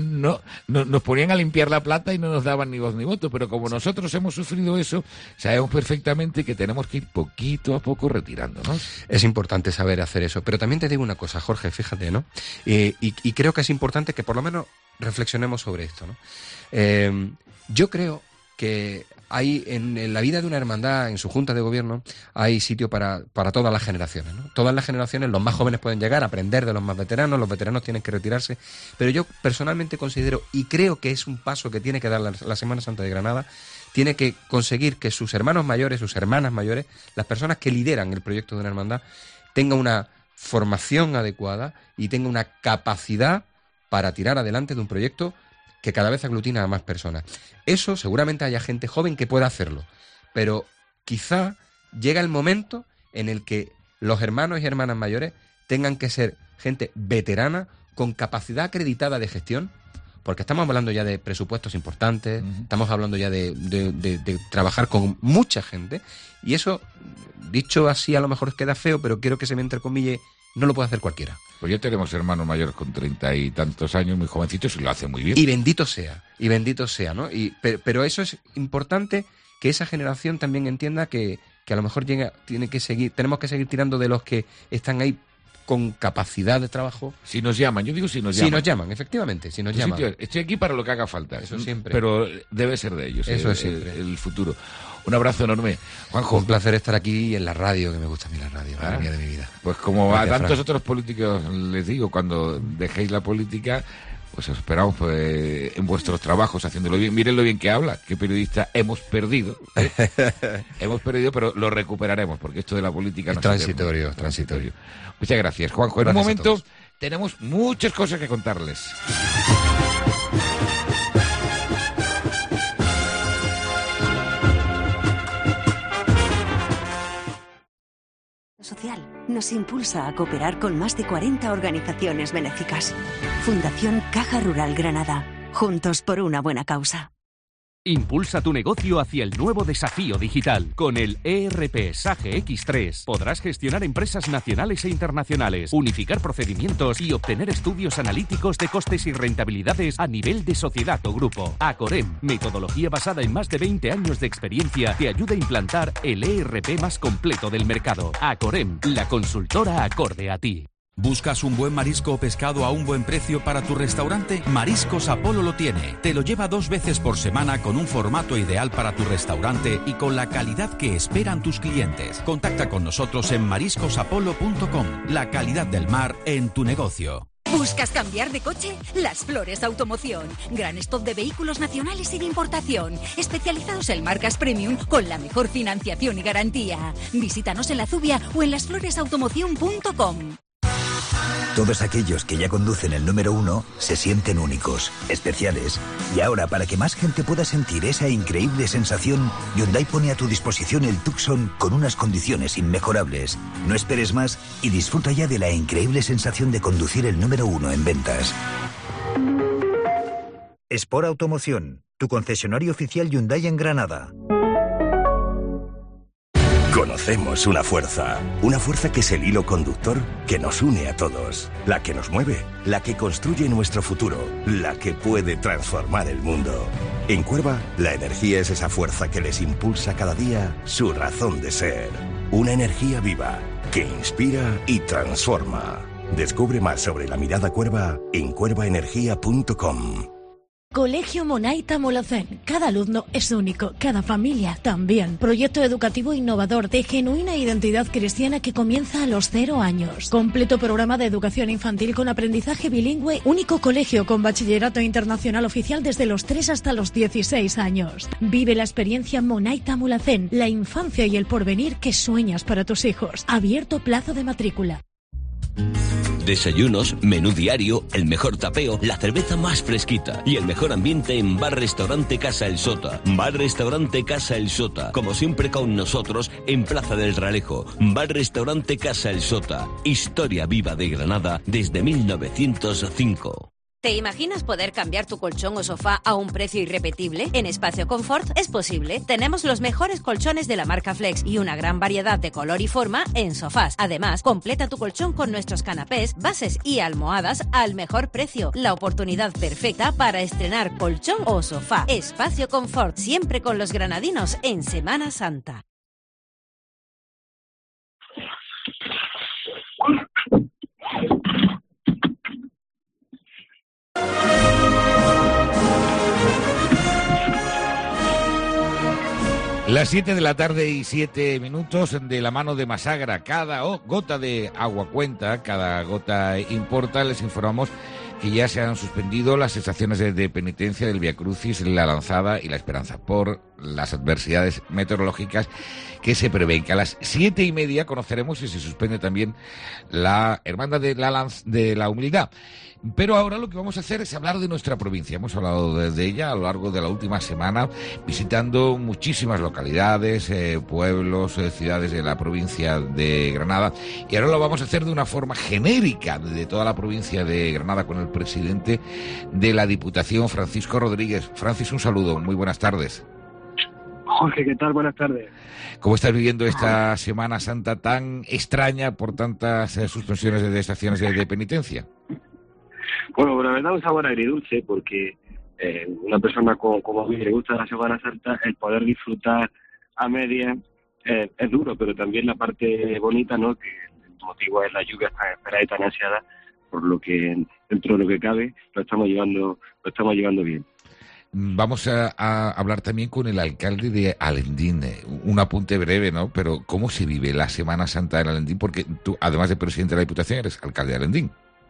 Nos ponían a limpiar la plata y no nos daban ni voz ni voto. Pero como nosotros hemos sufrido eso, sabemos perfectamente que tenemos que ir poquito a poco retirándonos. Es importante saber hacer eso. Pero también te digo una cosa, Jorge, fíjate, ¿no? Y creo que es importante que por lo menos reflexionemos sobre esto, ¿no? Yo creo que hay en la vida de una hermandad, en su junta de gobierno, hay sitio para todas las generaciones, ¿no? Todas las generaciones, los más jóvenes pueden llegar a aprender de los más veteranos, los veteranos tienen que retirarse, pero yo personalmente considero, y creo que es un paso que tiene que dar la Semana Santa de Granada, tiene que conseguir que sus hermanos mayores, sus hermanas mayores, las personas que lideran el proyecto de una hermandad, tengan una formación adecuada y tengan una capacidad para tirar adelante de un proyecto que cada vez aglutina a más personas. Eso seguramente haya gente joven que pueda hacerlo, pero quizá llega el momento en el que los hermanos y hermanas mayores tengan que ser gente veterana con capacidad acreditada de gestión, porque estamos hablando ya de presupuestos importantes, estamos hablando ya de trabajar con mucha gente, y eso, dicho así, a lo mejor queda feo, pero quiero que se me entrecomille, no lo puede hacer cualquiera. Pues ya tenemos hermanos mayores con 30 y tantos años, muy jovencitos, y lo hacen muy bien. Y bendito sea, ¿no? Pero eso es importante, que esa generación también entienda que a lo mejor tenemos que seguir tirando de los que están ahí con capacidad de trabajo. Si nos llaman, yo digo si nos llaman. Si nos llaman, efectivamente, si nos llaman. Estoy aquí para lo que haga falta. Eso siempre. Pero debe ser de ellos. Eso es siempre. El futuro. Un abrazo enorme, Juanjo. Un placer estar aquí en la radio, que me gusta a mí la radio, madre mía de mi vida. Pues como gracias, a tantos otros políticos les digo, cuando dejéis la política, Pues os esperamos en vuestros trabajos haciéndolo bien. Miren lo bien que habla, qué periodista hemos perdido. Hemos perdido, pero lo recuperaremos, porque esto de la política no es transitorio. Muchas gracias, Juanjo. En un momento tenemos muchas cosas que contarles. Social nos impulsa a cooperar con más de 40 organizaciones benéficas. Fundación Caja Rural Granada. Juntos por una buena causa. Impulsa tu negocio hacia el nuevo desafío digital. Con el ERP SAGE X3 podrás gestionar empresas nacionales e internacionales, unificar procedimientos y obtener estudios analíticos de costes y rentabilidades a nivel de sociedad o grupo. Acorem, metodología basada en más de 20 años de experiencia, te ayuda a implantar el ERP más completo del mercado. Acorem, la consultora acorde a ti. ¿Buscas un buen marisco o pescado a un buen precio para tu restaurante? Mariscos Apolo lo tiene. Te lo lleva 2 veces por semana con un formato ideal para tu restaurante y con la calidad que esperan tus clientes. Contacta con nosotros en mariscosapolo.com. La calidad del mar en tu negocio. ¿Buscas cambiar de coche? Las Flores Automoción. Gran stock de vehículos nacionales y de importación. Especializados en marcas premium con la mejor financiación y garantía. Visítanos en La Zubia o en lasfloresautomoción.com. Todos aquellos que ya conducen el número 1 se sienten únicos, especiales. Y ahora, para que más gente pueda sentir esa increíble sensación, Hyundai pone a tu disposición el Tucson con unas condiciones inmejorables. No esperes más y disfruta ya de la increíble sensación de conducir el número 1 en ventas. Sport Automoción, tu concesionario oficial Hyundai en Granada. Conocemos una fuerza que es el hilo conductor que nos une a todos, la que nos mueve, la que construye nuestro futuro, la que puede transformar el mundo. En Cuerva, la energía es esa fuerza que les impulsa cada día su razón de ser. Una energía viva que inspira y transforma. Descubre más sobre la mirada Cuerva en cuervaenergia.com. Colegio Monaita Molocén. Cada alumno es único, cada familia también. Proyecto educativo innovador de genuina identidad cristiana que comienza a los 0 años. Completo programa de educación infantil con aprendizaje bilingüe. Único colegio con bachillerato internacional oficial desde los 3 hasta los 16 años. Vive la experiencia Monaita Molocén, la infancia y el porvenir que sueñas para tus hijos. Abierto plazo de matrícula. Desayunos, menú diario, el mejor tapeo, la cerveza más fresquita y el mejor ambiente en Bar Restaurante Casa El Sota. Bar Restaurante Casa El Sota, como siempre con nosotros en Plaza del Realejo. Bar Restaurante Casa El Sota, historia viva de Granada desde 1905. ¿Te imaginas poder cambiar tu colchón o sofá a un precio irrepetible? En Espacio Confort es posible. Tenemos los mejores colchones de la marca Flex y una gran variedad de color y forma en sofás. Además, completa tu colchón con nuestros canapés, bases y almohadas al mejor precio. La oportunidad perfecta para estrenar colchón o sofá. Espacio Confort, siempre con los granadinos en Semana Santa. Las 7 de la tarde y 7 minutos, de la mano de Masagra. Cada gota de agua cuenta, cada gota importa. Les informamos que ya se han suspendido las estaciones de penitencia del Vía Crucis, la Lanzada y la Esperanza por las adversidades meteorológicas que se prevén. Que a las 7:30 conoceremos si se suspende también la Hermandad de la Humildad. Pero ahora lo que vamos a hacer es hablar de nuestra provincia. Hemos hablado de ella a lo largo de la última semana, visitando muchísimas localidades, pueblos, ciudades de la provincia de Granada. Y ahora lo vamos a hacer de una forma genérica de toda la provincia de Granada con el presidente de la Diputación, Francisco Rodríguez. Francis, un saludo, muy buenas tardes. Jorge, ¿qué tal? Buenas tardes. ¿Cómo estás viviendo esta Semana Santa tan extraña por tantas suspensiones de estaciones de penitencia? Bueno, la verdad un sabor agridulce porque una persona como a mí le gusta la Semana Santa, el poder disfrutar a medias es duro, pero también la parte bonita, ¿no? Que el motivo es la lluvia tan esperada y tan ansiada, por lo que dentro de lo que cabe lo estamos llevando bien. Vamos a hablar también con el alcalde de Alendín. Un apunte breve, ¿no? Pero ¿cómo se vive la Semana Santa en Alendín? Porque tú, además de presidente de la Diputación, eres alcalde de Alendín.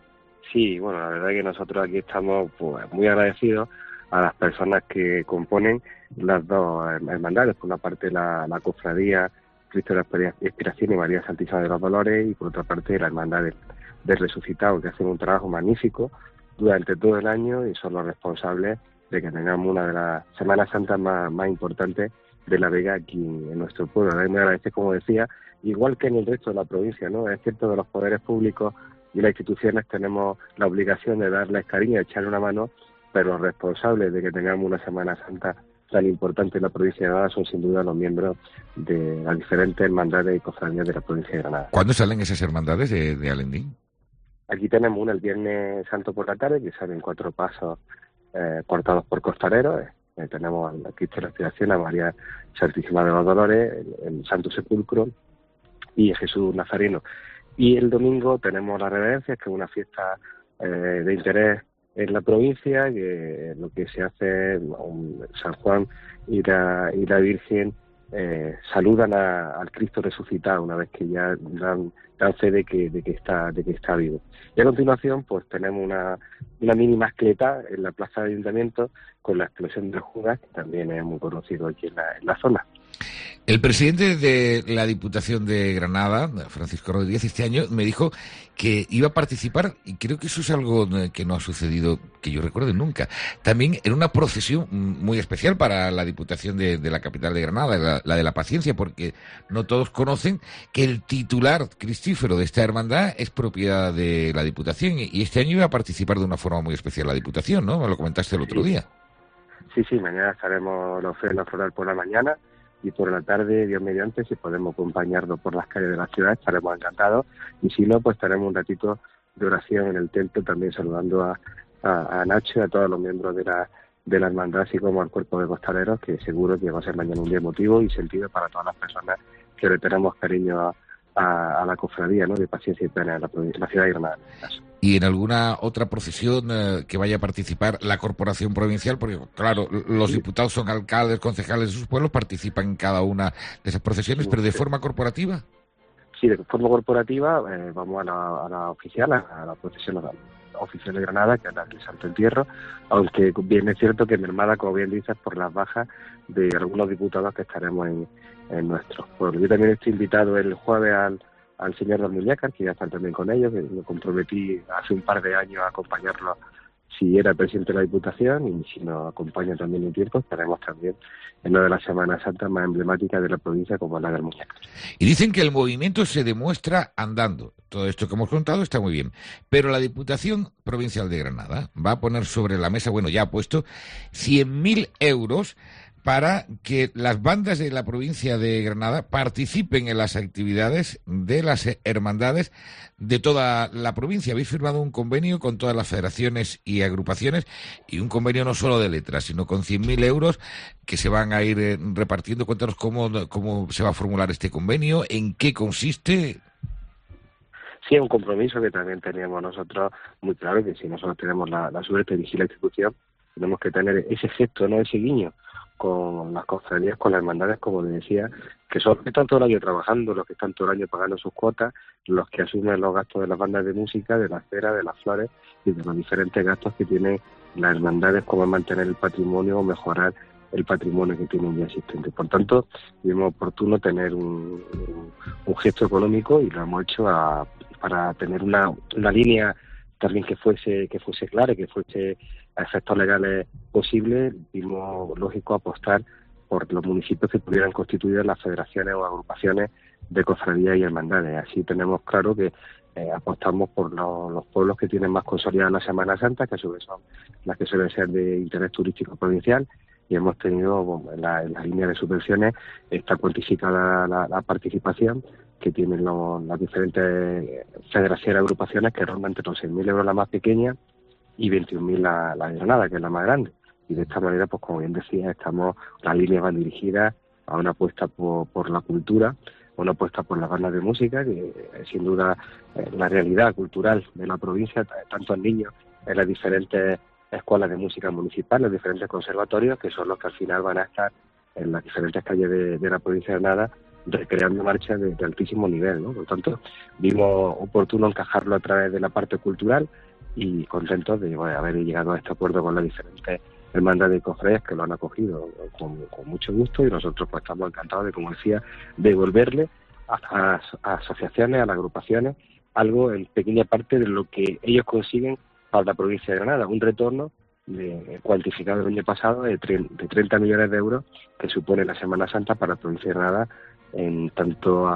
Sí, bueno, la verdad es que nosotros aquí estamos pues muy agradecidos a las personas que componen las dos hermandades. Por una parte la cofradía Cristo de la Expiración y María Santísima de los Dolores, y por otra parte la hermandad del Resucitado, que hacen un trabajo magnífico durante todo el año y son los responsables de que tengamos una de las Semanas Santas más importantes de la Vega aquí en nuestro pueblo. La verdad, me agradece, como decía, igual que en el resto de la provincia, ¿no? Es cierto que los poderes públicos y las instituciones tenemos la obligación de darles cariño, de echarle una mano, pero los responsables de que tengamos una Semana Santa tan importante en la provincia de Granada son sin duda los miembros de las diferentes hermandades y cofradías de la provincia de Granada. ¿Cuándo salen esas hermandades de Alendín? Aquí tenemos una el Viernes Santo por la tarde, que salen 4 pasos cortados por costaleros. Tenemos a Cristo de la Expiración, a María Santísima de los Dolores, el Santo Sepulcro y Jesús Nazareno. Y el domingo tenemos la Reverencia, que es una fiesta de interés en la provincia, que lo que se hace, San Juan y la Virgen saludan al Cristo resucitado una vez que ya dan fe de que está vivo. Y a continuación pues tenemos una mini mascleta en la plaza de Ayuntamiento con la explosión de Judas, que también es muy conocido aquí en la zona. El presidente de la Diputación de Granada, Francisco Rodríguez, este año me dijo que iba a participar, y creo que eso es algo que no ha sucedido, que yo recuerde nunca, también en una procesión muy especial para la Diputación de la capital de Granada, la de la Paciencia, porque no todos conocen que el titular cristífero de esta hermandad es propiedad de la Diputación, y este año iba a participar de una forma muy especial la Diputación, ¿no? Me lo comentaste el otro día. Sí, mañana estaremos la ofrenda floral por la mañana, y por la tarde, Dios mediante, si podemos acompañarnos por las calles de la ciudad, estaremos encantados, y si no, pues estaremos un ratito de oración en el templo, también saludando a Nacho y a todos los miembros de la hermandad, así como al cuerpo de costaleros, que seguro que va a ser mañana un día emotivo y sentido para todas las personas que le tenemos cariño a la cofradía, ¿no?, de Paciencia y Pena en la ciudad de Granada, en este caso. ¿Y en alguna otra procesión que vaya a participar la Corporación Provincial? Porque, claro, los diputados son alcaldes, concejales de sus pueblos, participan en cada una de esas procesiones, pero ¿de forma corporativa? Sí, de forma corporativa vamos a la oficial, a la procesión oficial de Granada, que es la del Santo Entierro, aunque bien es cierto que mermada, como bien dices, por las bajas de algunos diputados que estaremos en nuestros pueblos. Yo también estoy invitado el jueves al señor Almuñécar, que ya están también con ellos, que me comprometí hace un par de años a acompañarlo si era presidente de la Diputación, y si nos acompaña también un tiempo, estaremos también en una de las Semanas Santas más emblemáticas de la provincia, como la del Almuñécar. Y dicen que el movimiento se demuestra andando. Todo esto que hemos contado está muy bien, pero la Diputación Provincial de Granada va a poner sobre la mesa, bueno, ya ha puesto 100.000 euros para que las bandas de la provincia de Granada participen en las actividades de las hermandades de toda la provincia. Habéis firmado un convenio con todas las federaciones y agrupaciones, y un convenio no solo de letras, sino con 100.000 euros que se van a ir repartiendo. Cuéntanos cómo se va a formular este convenio, en qué consiste. Sí, es un compromiso que también teníamos nosotros muy claro, que si nosotros tenemos la suerte de dirigir la institución, tenemos que tener ese gesto, no ese guiño, con las cofradías, con las hermandades, como les decía, que son los que están todo el año trabajando, los que están todo el año pagando sus cuotas, los que asumen los gastos de las bandas de música, de la cera, de las flores y de los diferentes gastos que tienen las hermandades, como mantener el patrimonio o mejorar el patrimonio que tienen ya existente. Por tanto, vimos oportuno tener un gesto económico, y lo hemos hecho para tener una línea también que fuese clara, que fuese a efectos legales posibles. Vimos lógico apostar por los municipios que pudieran constituir las federaciones o agrupaciones de cofradías y hermandades. Así tenemos claro que apostamos por los pueblos que tienen más consolidadas la Semana Santa, que a su vez son las que suelen ser de interés turístico provincial, y hemos tenido en la línea de subvenciones está cuantificada la participación que tienen las diferentes federaciones y agrupaciones, que rondan entre los 6.000 euros la más pequeña y 21.000 la de Granada, que es la más grande. Y de esta manera, pues como bien decía, las líneas van dirigidas a una apuesta por la cultura, una apuesta por las bandas de música, que sin duda la realidad cultural de la provincia, tanto en niños, en las diferentes escuelas de música municipales, los diferentes conservatorios, que son los que al final van a estar en las diferentes calles de la provincia de Granada, recreando marchas de altísimo nivel, ¿no? Por lo tanto, vimos oportuno encajarlo a través de la parte cultural, y contentos de haber llegado a este acuerdo con las diferentes hermandades y cofradías que lo han acogido con mucho gusto, y nosotros pues estamos encantados de, como decía, devolverle a asociaciones, a las agrupaciones, algo en pequeña parte de lo que ellos consiguen para la provincia de Granada, un retorno cuantificado el año pasado de 30 millones de euros que supone la Semana Santa para la provincia de Granada, en tanto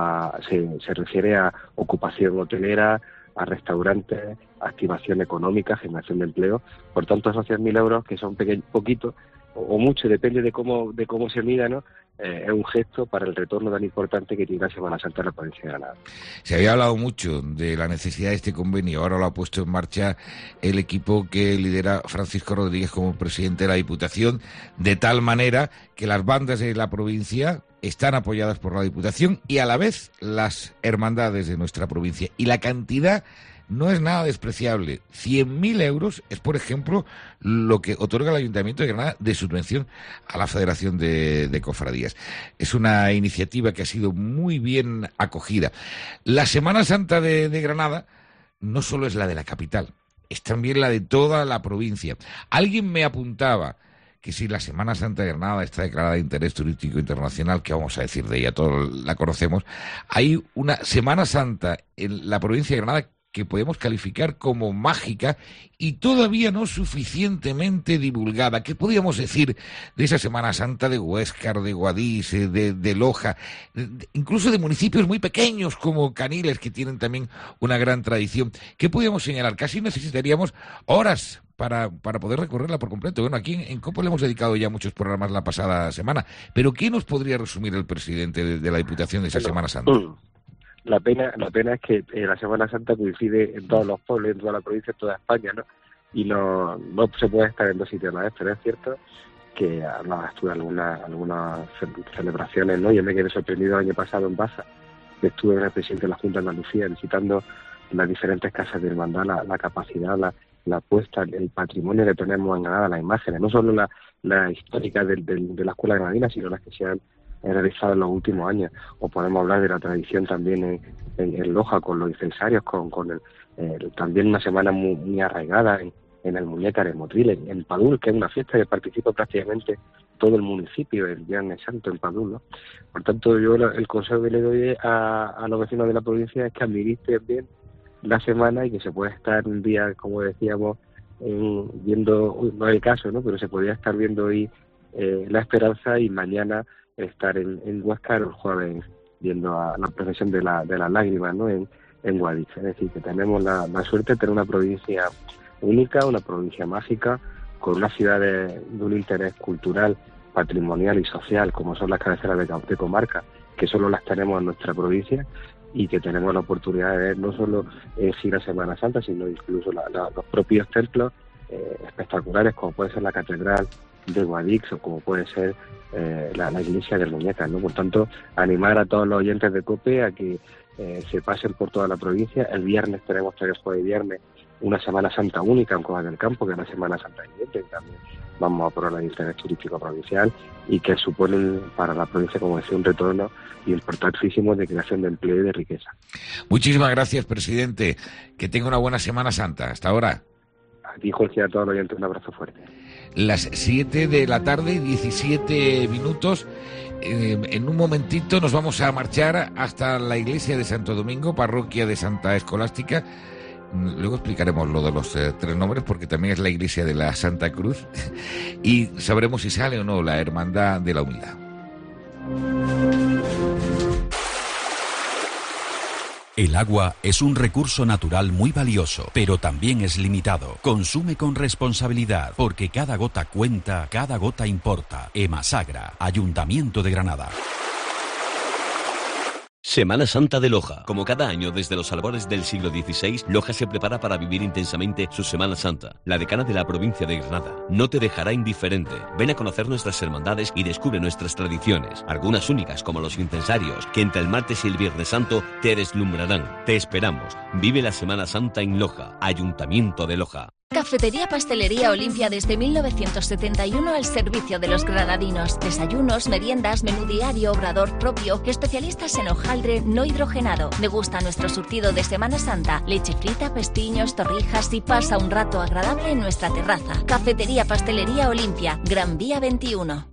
se refiere a ocupación hotelera, a restaurantes, activación económica, generación de empleo. Por tanto, esos 100.000 euros, que son poquito o mucho, depende de cómo se mida, ¿no? Es un gesto para el retorno tan importante que tiene la Semana Santa en la provincia de Granada. Se había hablado mucho de la necesidad de este convenio, ahora lo ha puesto en marcha el equipo que lidera Francisco Rodríguez como presidente de la Diputación, de tal manera que las bandas de la provincia están apoyadas por la Diputación y a la vez las hermandades de nuestra provincia. Y la cantidad no es nada despreciable. 100.000 euros es, por ejemplo, lo que otorga el Ayuntamiento de Granada de subvención a la Federación de Cofradías. Es una iniciativa que ha sido muy bien acogida. La Semana Santa de Granada no solo es la de la capital, es también la de toda la provincia. Alguien me apuntaba que si la Semana Santa de Granada está declarada de interés turístico internacional, ¿qué vamos a decir de ella? Todos la conocemos. Hay una Semana Santa en la provincia de Granada que podemos calificar como mágica y todavía no suficientemente divulgada. ¿Qué podríamos decir de esa Semana Santa de Huéscar, de Guadix, de Loja, incluso de municipios muy pequeños como Caniles, que tienen también una gran tradición? ¿Qué podríamos señalar? Casi necesitaríamos horas para poder recorrerla por completo. Bueno, aquí en COPE le hemos dedicado ya muchos programas la pasada semana, pero ¿qué nos podría resumir el presidente de la Diputación de esa Semana Santa? La pena es que la Semana Santa coincide en todos los pueblos, en toda la provincia, en toda España, ¿no? Y no se puede estar en dos sitios a la vez, pero es cierto que hablabas tú de algunas celebraciones, ¿no? Yo me quedé sorprendido el año pasado en Baza, que estuve en el presidente de la Junta de Andalucía visitando las diferentes casas de hermandad, la capacidad, la apuesta, el patrimonio que tenemos en Granada, las imágenes, no solo la histórica de la escuela granadina, sino las que se han realizado en los últimos años. O podemos hablar de la tradición también en Loja, con los incensarios, también una semana muy arraigada en el Muñécar, en Motril, en Padul, que es una fiesta que participa prácticamente todo el municipio el Viernes Santo en Padul, ¿no? Por tanto, yo el consejo que le doy a los vecinos de la provincia es que administren bien la semana y que se pueda estar un día, como decíamos, viendo, no es el caso, ¿no? Pero se podría estar viendo hoy La Esperanza y mañana estar en Huéscar, el jueves viendo a la procesión de las lágrimas, ¿no? En Guadix. Es decir, que tenemos la suerte de tener una provincia única, una provincia mágica, con unas ciudades de un interés cultural, patrimonial y social, como son las cabeceras de comarca, que solo las tenemos en nuestra provincia, y que tenemos la oportunidad de ver no solo en sí la Semana Santa, sino incluso los propios templos espectaculares, como puede ser la Catedral de Guadix o como puede ser la iglesia del Muñécar, ¿no? Por tanto, animar a todos los oyentes de COPE a que se pasen por toda la provincia. El viernes tenemos, jueves y viernes, una Semana Santa única en Cuevas del Campo, que es la Semana Santa Evidente, que también vamos a probar el interés turístico provincial y que suponen para la provincia, como decía, un retorno importantísimo de creación de empleo y de riqueza. Muchísimas gracias, presidente. Que tenga una buena Semana Santa. Hasta ahora. A ti, Jorge, y a todos los oyentes, un abrazo fuerte. Las 7 de la tarde, 17 minutos. En un momentito nos vamos a marchar hasta la iglesia de Santo Domingo, parroquia de Santa Escolástica. Luego explicaremos lo de los 3 nombres, porque también es la iglesia de la Santa Cruz, y sabremos si sale o no la Hermandad de la Humildad. El agua es un recurso natural muy valioso, pero también es limitado. Consume con responsabilidad, porque cada gota cuenta, cada gota importa. Emasagra, Ayuntamiento de Granada. Semana Santa de Loja. Como cada año desde los albores del siglo XVI, Loja se prepara para vivir intensamente su Semana Santa. La decana de la provincia de Granada no te dejará indiferente. Ven a conocer nuestras hermandades y descubre nuestras tradiciones, algunas únicas como los incensarios, que entre el martes y el Viernes Santo te deslumbrarán. Te esperamos. Vive la Semana Santa en Loja, Ayuntamiento de Loja. Cafetería Pastelería Olimpia desde 1971 al servicio de los granadinos. Desayunos, meriendas, menú diario, obrador propio, especialistas en hojaldre no hidrogenado. Degusta nuestro surtido de Semana Santa, leche frita, pestiños, torrijas y pasa un rato agradable en nuestra terraza. Cafetería Pastelería Olimpia, Gran Vía 21.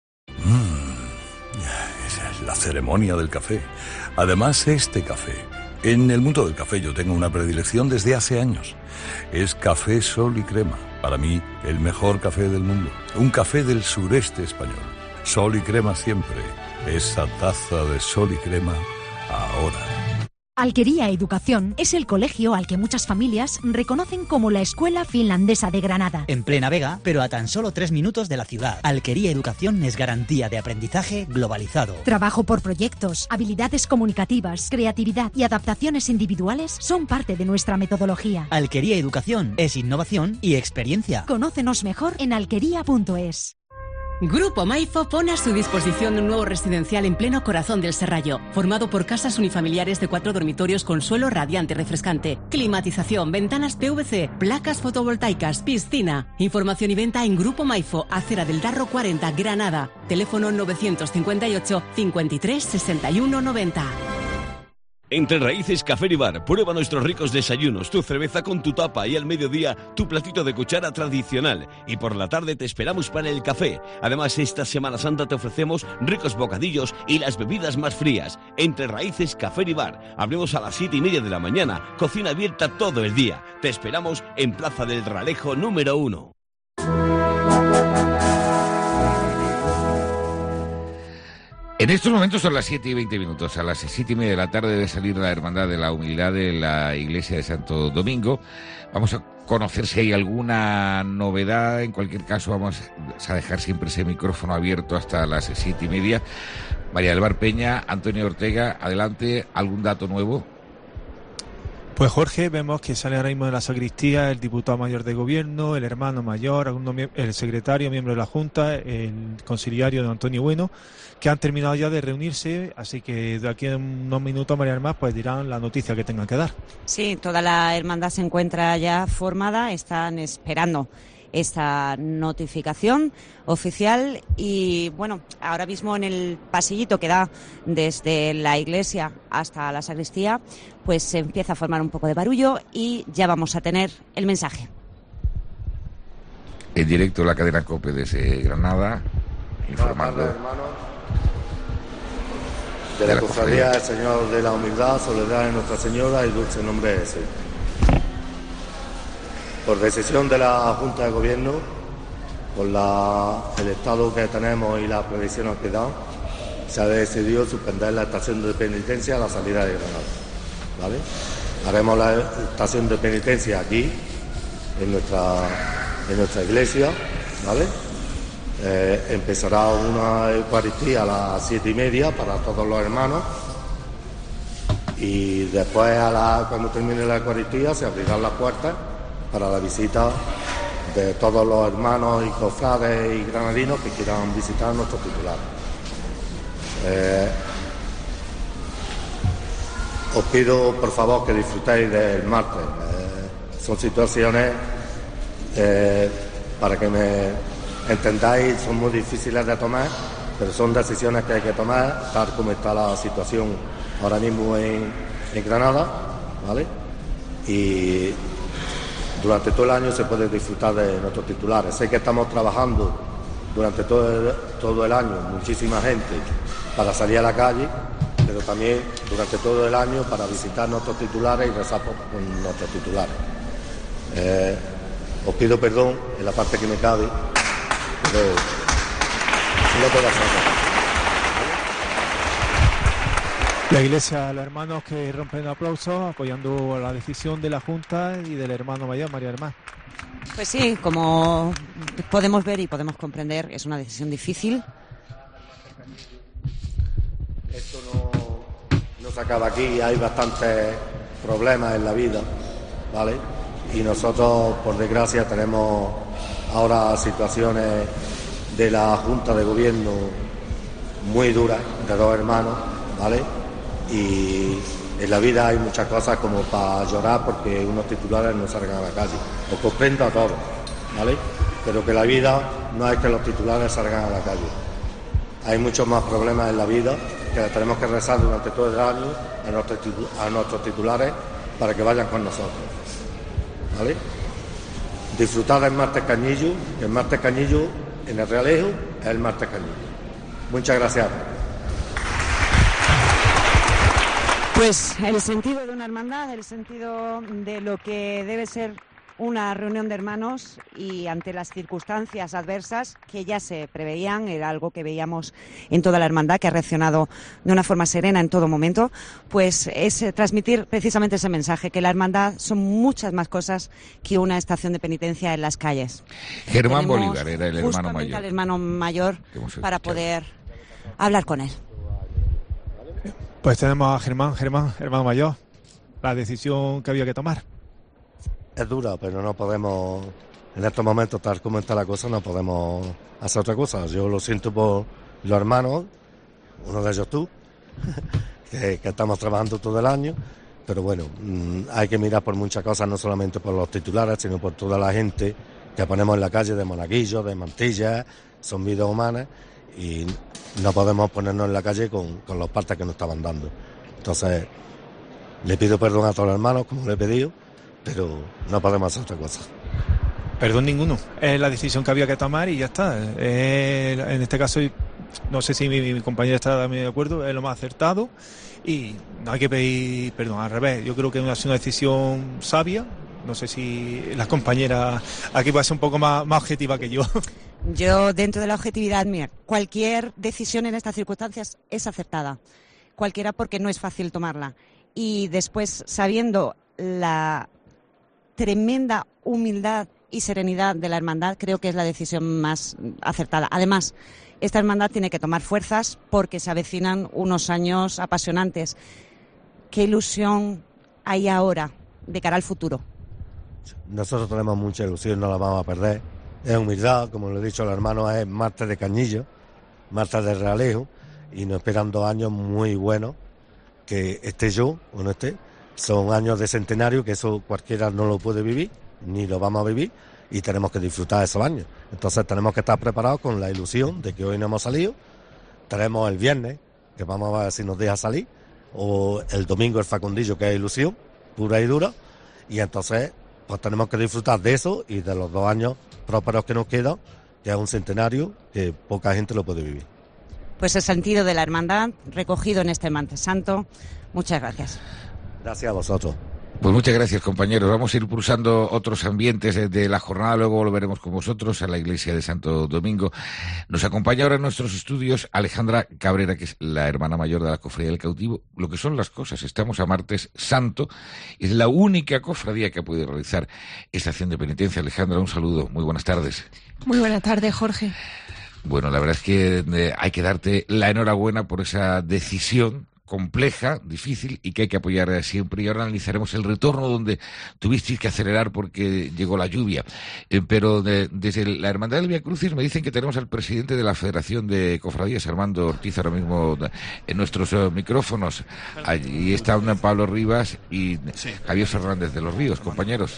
Esa es la ceremonia del café. Además, este café. En el mundo del café yo tengo una predilección desde hace años. Es Café Sol y Crema. Para mí, el mejor café del mundo. Un café del sureste español. Sol y Crema siempre. Esa taza de Sol y Crema ahora. Alquería Educación es el colegio al que muchas familias reconocen como la escuela finlandesa de Granada. En plena Vega, pero a tan solo 3 minutos de la ciudad. Alquería Educación es garantía de aprendizaje globalizado. Trabajo por proyectos, habilidades comunicativas, creatividad y adaptaciones individuales son parte de nuestra metodología. Alquería Educación es innovación y experiencia. Conócenos mejor en alquería.es. Grupo Maifo pone a su disposición un nuevo residencial en pleno corazón del Serrallo, formado por casas unifamiliares de 4 dormitorios con suelo radiante refrescante, climatización, ventanas PVC, placas fotovoltaicas, piscina. Información y venta en Grupo Maifo, Acera del Darro 40, Granada. Teléfono 958 53 61 90. Entre Raíces Café y Bar, prueba nuestros ricos desayunos, tu cerveza con tu tapa y al mediodía tu platito de cuchara tradicional. Y por la tarde te esperamos para el café. Además, esta Semana Santa te ofrecemos ricos bocadillos y las bebidas más frías. Entre Raíces Café y Bar, abrimos a las 7:30 de la mañana, cocina abierta todo el día. Te esperamos en Plaza del Ralejo número 1. En estos momentos son las 7:20. A las 7:30 de la tarde debe salir la Hermandad de la Humildad de la Iglesia de Santo Domingo. Vamos a conocer si hay alguna novedad. En cualquier caso, vamos a dejar siempre ese micrófono abierto hasta las 7:30. María del Bar Peña, Antonio Ortega, adelante, ¿algún dato nuevo? Pues Jorge, vemos que sale ahora mismo de la sacristía el diputado mayor de gobierno, el hermano mayor, el secretario, miembro de la Junta, el conciliario de Antonio Bueno, que han terminado ya de reunirse, así que de aquí en unos minutos, María del Mar, pues dirán la noticia que tengan que dar. Sí, toda la hermandad se encuentra ya formada, están esperando esta notificación oficial y bueno, ahora mismo en el pasillito que da desde la iglesia hasta la sacristía, pues se empieza a formar un poco de barullo y ya vamos a tener el mensaje. En directo la cadena COPE desde Granada, informando de la Cofradía del Señor de la Humildad, Soledad de Nuestra Señora y Dulce Nombre de Jesús. Por decisión de la Junta de Gobierno, por el estado que tenemos y las previsiones que dan, se ha decidido suspender la estación de penitencia a la salida de Granada. ¿Vale? Haremos la estación de penitencia aquí, en nuestra iglesia, ¿vale? Empezará una Eucaristía a las 7:30 para todos los hermanos y después, cuando termine la Eucaristía, se abrirán las puertas para la visita de todos los hermanos y cofrades y granadinos que quieran visitar nuestros titulares. Os pido, por favor, que disfrutéis del martes. Son situaciones, para que me entendáis, son muy difíciles de tomar, pero son decisiones que hay que tomar, tal como está la situación ahora mismo en Granada, ¿vale? Y durante todo el año se puede disfrutar de nuestros titulares. Sé que estamos trabajando durante todo el año, muchísima gente, para salir a la calle, pero también durante todo el año para visitar nuestros titulares y rezar con nuestros titulares. Os pido perdón en la parte que me cabe, pero no puedo hacerlo. La Iglesia, los hermanos que rompen aplausos apoyando la decisión de la Junta y del hermano mayor, María del Mar. Pues sí, como podemos ver y podemos comprender, es una decisión difícil. Esto no se acaba aquí, hay bastantes problemas en la vida, ¿vale? Y nosotros, por desgracia, tenemos ahora situaciones de la Junta de Gobierno muy duras, de dos hermanos, ¿vale? Y En la vida hay muchas cosas como para llorar porque unos titulares no salgan a la calle. Os comprendo a todos, ¿vale? Pero que la vida no es que los titulares salgan a la calle. Hay muchos más problemas en la vida que tenemos que rezar durante todo el año a nuestros titulares para que vayan con nosotros, ¿vale? Disfrutad del martes Cañillo, que el martes Cañillo en el Realejo es el martes Cañillo. Muchas gracias. Pues el sentido de una hermandad, el sentido de lo que debe ser una reunión de hermanos, y ante las circunstancias adversas que ya se preveían, era algo que veíamos en toda la hermandad, que ha reaccionado de una forma serena en todo momento, pues es transmitir precisamente ese mensaje, que la hermandad son muchas más cosas que una estación de penitencia en las calles. Germán Tenemos Bolívar era el hermano mayor. Al hermano mayor para poder hablar con él. Pues tenemos a Germán, hermano mayor, la decisión que había que tomar. Es dura, pero no podemos, en estos momentos, tal como está la cosa, no podemos hacer otra cosa. Yo lo siento por los hermanos, uno de ellos tú, que estamos trabajando todo el año, pero bueno, hay que mirar por muchas cosas, no solamente por los titulares, sino por toda la gente que ponemos en la calle, de monaguillos, de mantillas, son vidas humanas, y no podemos ponernos en la calle con los partes que nos estaban dando. Entonces, le pido perdón a todos los hermanos, como le he pedido, pero no podemos hacer otra cosa. Perdón ninguno, es la decisión que había que tomar y ya está. En este caso, no sé si mi compañera está también de acuerdo, es lo más acertado y no hay que pedir perdón, al revés. Yo creo que es una decisión sabia. No sé si las compañeras aquí va a ser un poco más objetiva que yo. Yo, dentro de la objetividad, mira, cualquier decisión en estas circunstancias es acertada. Cualquiera, porque no es fácil tomarla. Y después, sabiendo la tremenda humildad y serenidad de la hermandad, creo que es la decisión más acertada. Además, esta hermandad tiene que tomar fuerzas porque se avecinan unos años apasionantes. ¿Qué ilusión hay ahora de cara al futuro? Nosotros tenemos mucha ilusión, no la vamos a perder. Es humildad, como le he dicho a los hermanos, es martes de Cañillo, martes de Realejo, y nos esperan 2 años muy buenos, que esté yo o no esté. Son años de centenario, que eso cualquiera no lo puede vivir, ni lo vamos a vivir, y tenemos que disfrutar de esos años. Entonces tenemos que estar preparados con la ilusión de que hoy no hemos salido. Tenemos el viernes, que vamos a ver si nos deja salir, o el domingo el Facundillo, que es ilusión pura y dura, y entonces pues tenemos que disfrutar de eso y de los 2 años prósperos que nos quedan, que es un centenario que poca gente lo puede vivir. Pues el sentido de la hermandad recogido en este martes santo. Muchas gracias. Gracias a vosotros. Pues muchas gracias, compañeros. Vamos a ir pulsando otros ambientes de la jornada, luego volveremos con vosotros a la iglesia de Santo Domingo. Nos acompaña ahora en nuestros estudios Alejandra Cabrera, que es la hermana mayor de la Cofradía del Cautivo. Lo que son las cosas, estamos a martes santo, es la única cofradía que ha podido realizar esta acción de penitencia. Alejandra, un saludo, muy buenas tardes. Muy buenas tardes, Jorge. Bueno, la verdad es que hay que darte la enhorabuena por esa decisión compleja, difícil y que hay que apoyar siempre. Y ahora analizaremos el retorno donde tuvisteis que acelerar porque llegó la lluvia. Pero desde la Hermandad del Vía Crucis me dicen que tenemos al presidente de la Federación de Cofradías, Armando Ortiz, ahora mismo en nuestros micrófonos. Allí están Pablo Rivas y Javier Fernández de los Ríos, compañeros.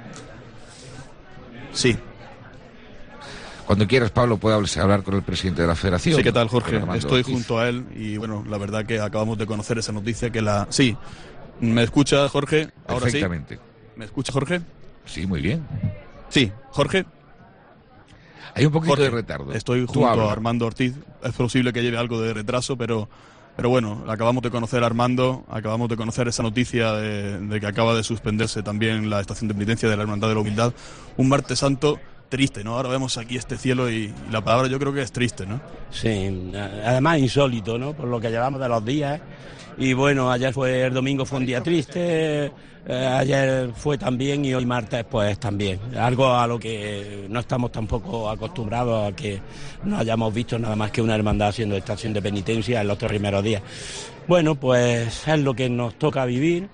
Sí. Cuando quieras, Pablo, puedes hablar con el presidente de la Federación. Sí, ¿qué tal, Jorge? Estoy Ortiz. junto a él y, bueno, la verdad que acabamos de conocer esa noticia que la... Sí, ¿me escucha, Jorge? Ahora Perfectamente. sí. ¿Me escucha, Jorge? Sí, muy bien. Sí, Jorge. Hay un poquito Jorge, de retardo. Estoy junto a Armando Ortiz. Es posible que lleve algo de retraso, pero bueno, acabamos de conocer a Armando, acabamos de conocer esa noticia de que acaba de suspenderse también la estación de penitencia de la Hermandad de la Humildad. Un martes santo triste, ¿no? Ahora vemos aquí este cielo y la palabra yo creo que es triste, ¿no? Sí, además insólito, ¿no? Por lo que llevamos de los días. Y bueno, ayer el domingo fue un día triste, ayer fue también y hoy martes pues también. Algo a lo que no estamos tampoco acostumbrados a que no hayamos visto nada más que una hermandad haciendo estación de penitencia en los 3 primeros días. Bueno, pues es lo que nos toca vivir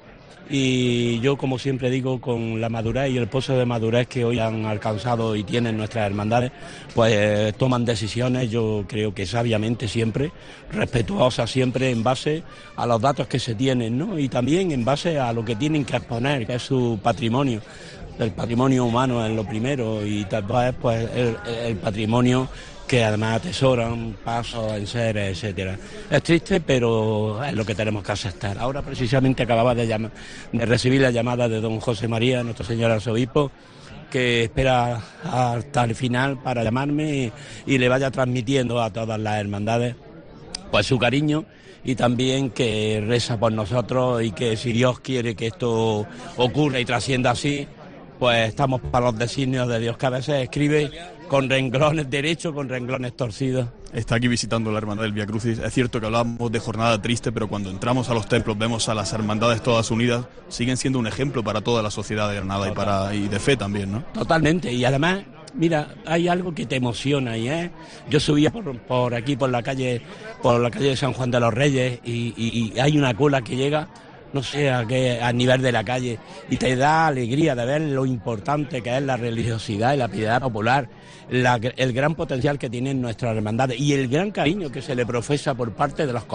Y yo, como siempre digo, con la madurez y el pozo de madurez que hoy han alcanzado y tienen nuestras hermandades, pues toman decisiones, yo creo que sabiamente siempre, respetuosas siempre, en base a los datos que se tienen, ¿no? Y también en base a lo que tienen que exponer, que es su patrimonio. El patrimonio humano es lo primero, y tal vez pues el patrimonio que además atesoran, pasos, enseres, etcétera. Es triste, pero es lo que tenemos que aceptar. Ahora precisamente acababa de recibir la llamada de don José María, nuestro señor arzobispo, que espera hasta el final para llamarme y le vaya transmitiendo a todas las hermandades pues su cariño, y también que reza por nosotros, y que si Dios quiere que esto ocurra y trascienda así, pues estamos para los designios de Dios, que a veces escribe con renglones derechos, con renglones torcidos. Está aquí visitando la Hermandad del Vía Crucis. Es cierto que hablamos de jornada triste, pero cuando entramos a los templos vemos a las hermandades todas unidas, siguen siendo un ejemplo para toda la sociedad de Granada y de fe también, ¿no? Totalmente, y además, mira, hay algo que te emociona, y yo subía por aquí, por la calle de San Juan de los Reyes, y hay una cola que llega, no sé a nivel de la calle, y te da alegría de ver lo importante que es la religiosidad y la piedad popular, el gran potencial que tienen nuestras hermandades y el gran cariño que se le profesa por parte de los